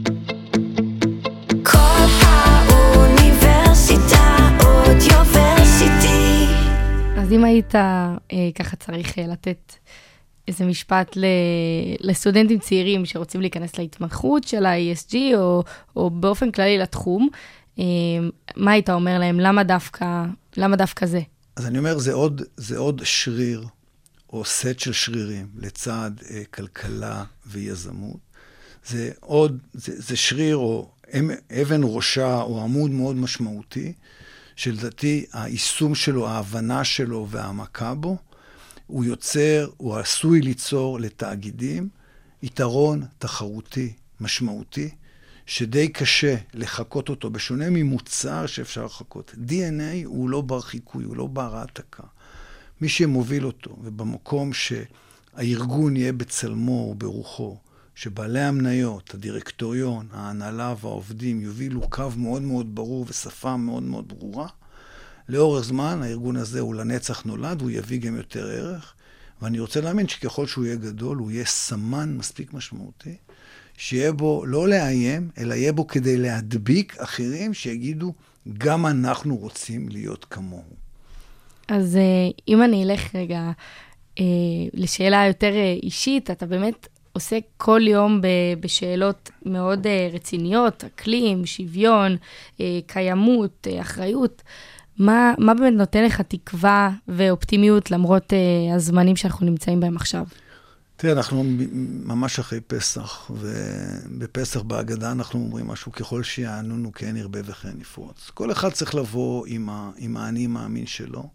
כל האוניברסיטה אודיוורסיטי. אז אם היית אה, ככה צריך אה, לתת איזה משפט ל... לסטודנטים צעירים שרוצים להיכנס להתמחות של ה-אי אס ג'י, או, או באופן כללי לתחום, אה, מה היית אומר להם? למה דווקא, למה דווקא זה? אז אני אומר, זה עוד, זה עוד שריר, או סט של שרירים, לצד אה, כלכלה ויזמות. זה עוד, זה, זה שריר, או אבן ראשה, או עמוד מאוד משמעותי, שלדעתי, היישום שלו, ההבנה שלו והעמקה בו, הוא יוצר, הוא עשוי ליצור לתאגידים, יתרון תחרותי משמעותי, שדי קשה לחכות אותו, בשונה ממוצר שאפשר לחכות. די אן איי הוא לא בר חיקוי, הוא לא בר העתקה. מי שמוביל אותו, ובמקום שהארגון יהיה בצלמו וברוחו שבעלי המניות, הדירקטוריון, ההנהלה והעובדים יובילו קו מאוד מאוד ברור ושפה מאוד מאוד ברורה, לאורך זמן הארגון הזה הוא לנצח נולד, הוא יביא גם יותר ערך, ואני רוצה להאמין שככל שהוא יהיה גדול, הוא יהיה סמן מספיק משמעותי, שיהיה בו לא לאיים, אלא יהיה בו כדי להדביק אחרים שיגידו, גם אנחנו רוצים להיות כמוהו. אז אם אני אלך רגע לשאלה יותר אישית, אתה באמת עוסק כל יום בשאלות מאוד רציניות, אקלים, שוויון, קיימות, אחריות. מה, מה באמת נותן לך תקווה ואופטימיות למרות הזמנים שאנחנו נמצאים בהם עכשיו? תראה, אנחנו ממש אחרי פסח, ובפסח בהגדה אנחנו אומרים משהו, ככל שיענונו כן ירבה וכן יפרוץ. כל אחד צריך לבוא עם, ה, עם האני מאמין שלו.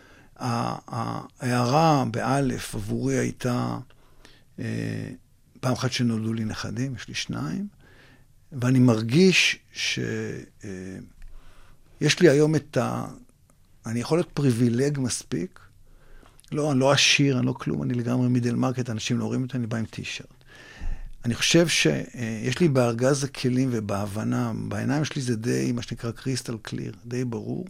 ההערה באלף עבורי הייתה, פעם אחת שנולדו לי נכדים, יש לי שניים, ואני מרגיש שיש לי היום את ה... אני יכול להיות פריבילג מספיק, לא, אני לא עשיר, אני לא כלום, אני לגמרי מידל מרקט, אנשים לא רואים אותי, אני בא עם טישרט. אני חושב שיש לי בארגז הכלים ובהבנה, בעיניים שלי זה די, מה שנקרא קריסטל קליר, די ברור,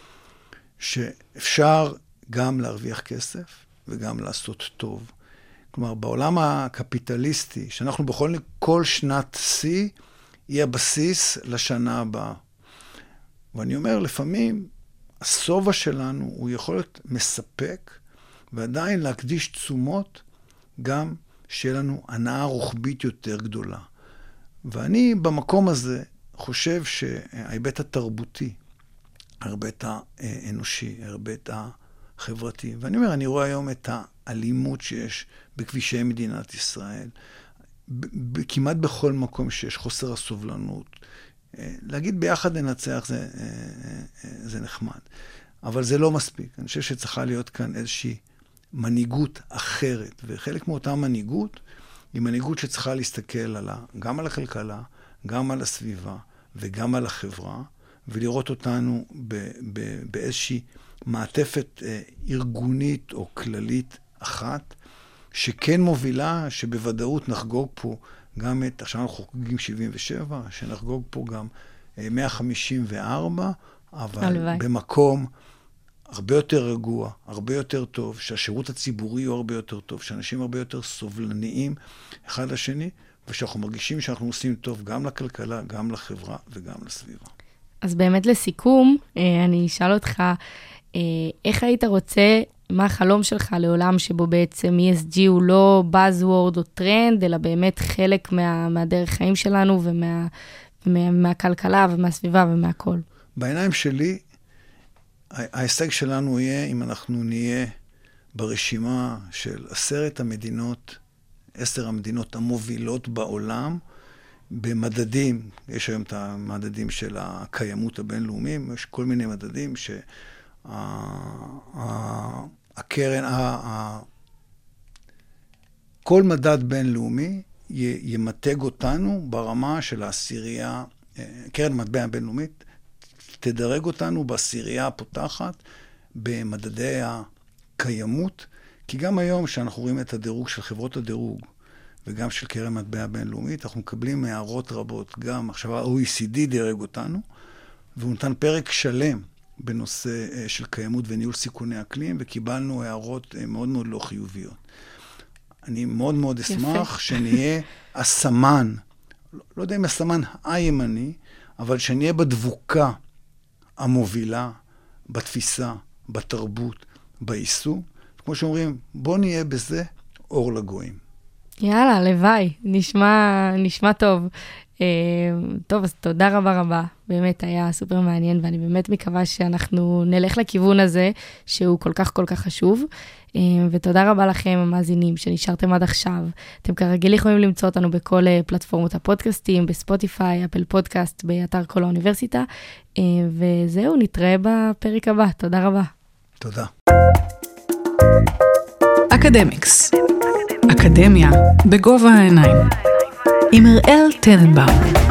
שאפשר גם להרוויח כסף וגם לעשות טוב. כלומר, בעולם הקפיטליסטי, שאנחנו בכל כל שנת שיא, יהיה הבסיס לשנה הבאה. ואני אומר, לפעמים, הסובה שלנו הוא יכול להיות מספק, ועדיין להקדיש תשומות, גם שיהיה לנו הנאה רוחבית יותר גדולה. ואני במקום הזה חושב שההיבט התרבותי, ההיבט האנושי, ההיבט החברתי, ואני אומר, אני רואה היום את האלימות שיש בכבישי מדינת ישראל, כמעט בכל מקום שיש חוסר הסובלנות. להגיד ביחד לנצח זה, זה נחמד, אבל זה לא מספיק. אני חושב שצריכה להיות כאן איזושהי מנהיגות אחרת, וחלק מאותה מנהיגות היא מנהיגות שצריכה להסתכל על, גם על הכלכלה, גם על הסביבה וגם על החברה, ולראות אותנו ב, ב, באיזושהי מעטפת אה, ארגונית או כללית אחת, שכן מובילה, שבוודאות נחגוג פה גם את, עכשיו אנחנו חוגגים שבעים ושבע, שנחגוג פה גם אה, מאה חמישים וארבע, אבל הלוואי. במקום הרבה יותר רגוע, הרבה יותר טוב, שהשירות הציבורי הוא הרבה יותר טוב, שאנשים הרבה יותר סובלניים אחד לשני, ושאנחנו מרגישים שאנחנו עושים טוב גם לכלכלה, גם לחברה וגם לסביבה. אז באמת לסיכום, אני אשאל אותך, איך היית רוצה, מה החלום שלך לעולם שבו בעצם E S G הוא לא buzzword או טרנד, אלא באמת חלק מה, מהדרך חיים שלנו ומה, מה, מהכלכלה ומהסביבה ומהכל? בעיניים שלי, ההישג שלנו יהיה אם אנחנו נהיה ברשימה של עשרת המדינות, עשר המדינות המובילות בעולם, במדדים, יש היום את המדדים של הקיימות הבינלאומיים, יש כל מיני מדדים שהקרן, כל מדד בינלאומי ימתג אותנו ברמה של העשירייה, קרן מטבע הבינלאומית, תדרג אותנו בעשירייה הפותחת במדדי הקיימות, כי גם היום שאנחנו רואים את הדירוג של חברות הדירוג, וגם של קרן מטבע הבינלאומית, אנחנו מקבלים הערות רבות, גם עכשיו ה-O E C D דירג אותנו, והוא נתן פרק שלם בנושא של קיימות וניהול סיכוני אקלים, וקיבלנו הערות מאוד מאוד לא חיוביות. אני מאוד מאוד אשמח יפה. שנהיה הסמן, לא יודע אם הסמן הימני, אבל שנהיה בדבוקה המובילה, בתפיסה, בתרבות, ביישום. כמו שאומרים, בוא נהיה בזה אור לגויים. יאללה, לוואי, נשמע, נשמע טוב. אה, טוב, אז תודה רבה רבה. באמת היה סופר מעניין, ואני באמת מקווה שאנחנו נלך לכיוון הזה, שהוא כל כך כל כך חשוב. אה, ותודה רבה לכם, המאזינים, שנשארתם עד עכשיו. אתם כרגיל יכולים למצוא אותנו בכל פלטפורמות הפודקאסטים, בספוטיפיי, אפל פודקאסט, באתר כל האוניברסיטה. אה, וזהו, נתראה בפרק הבא. תודה רבה. תודה. אקדמיקס. אקדמיה בגובה העיניים. עם אראל טננבאום.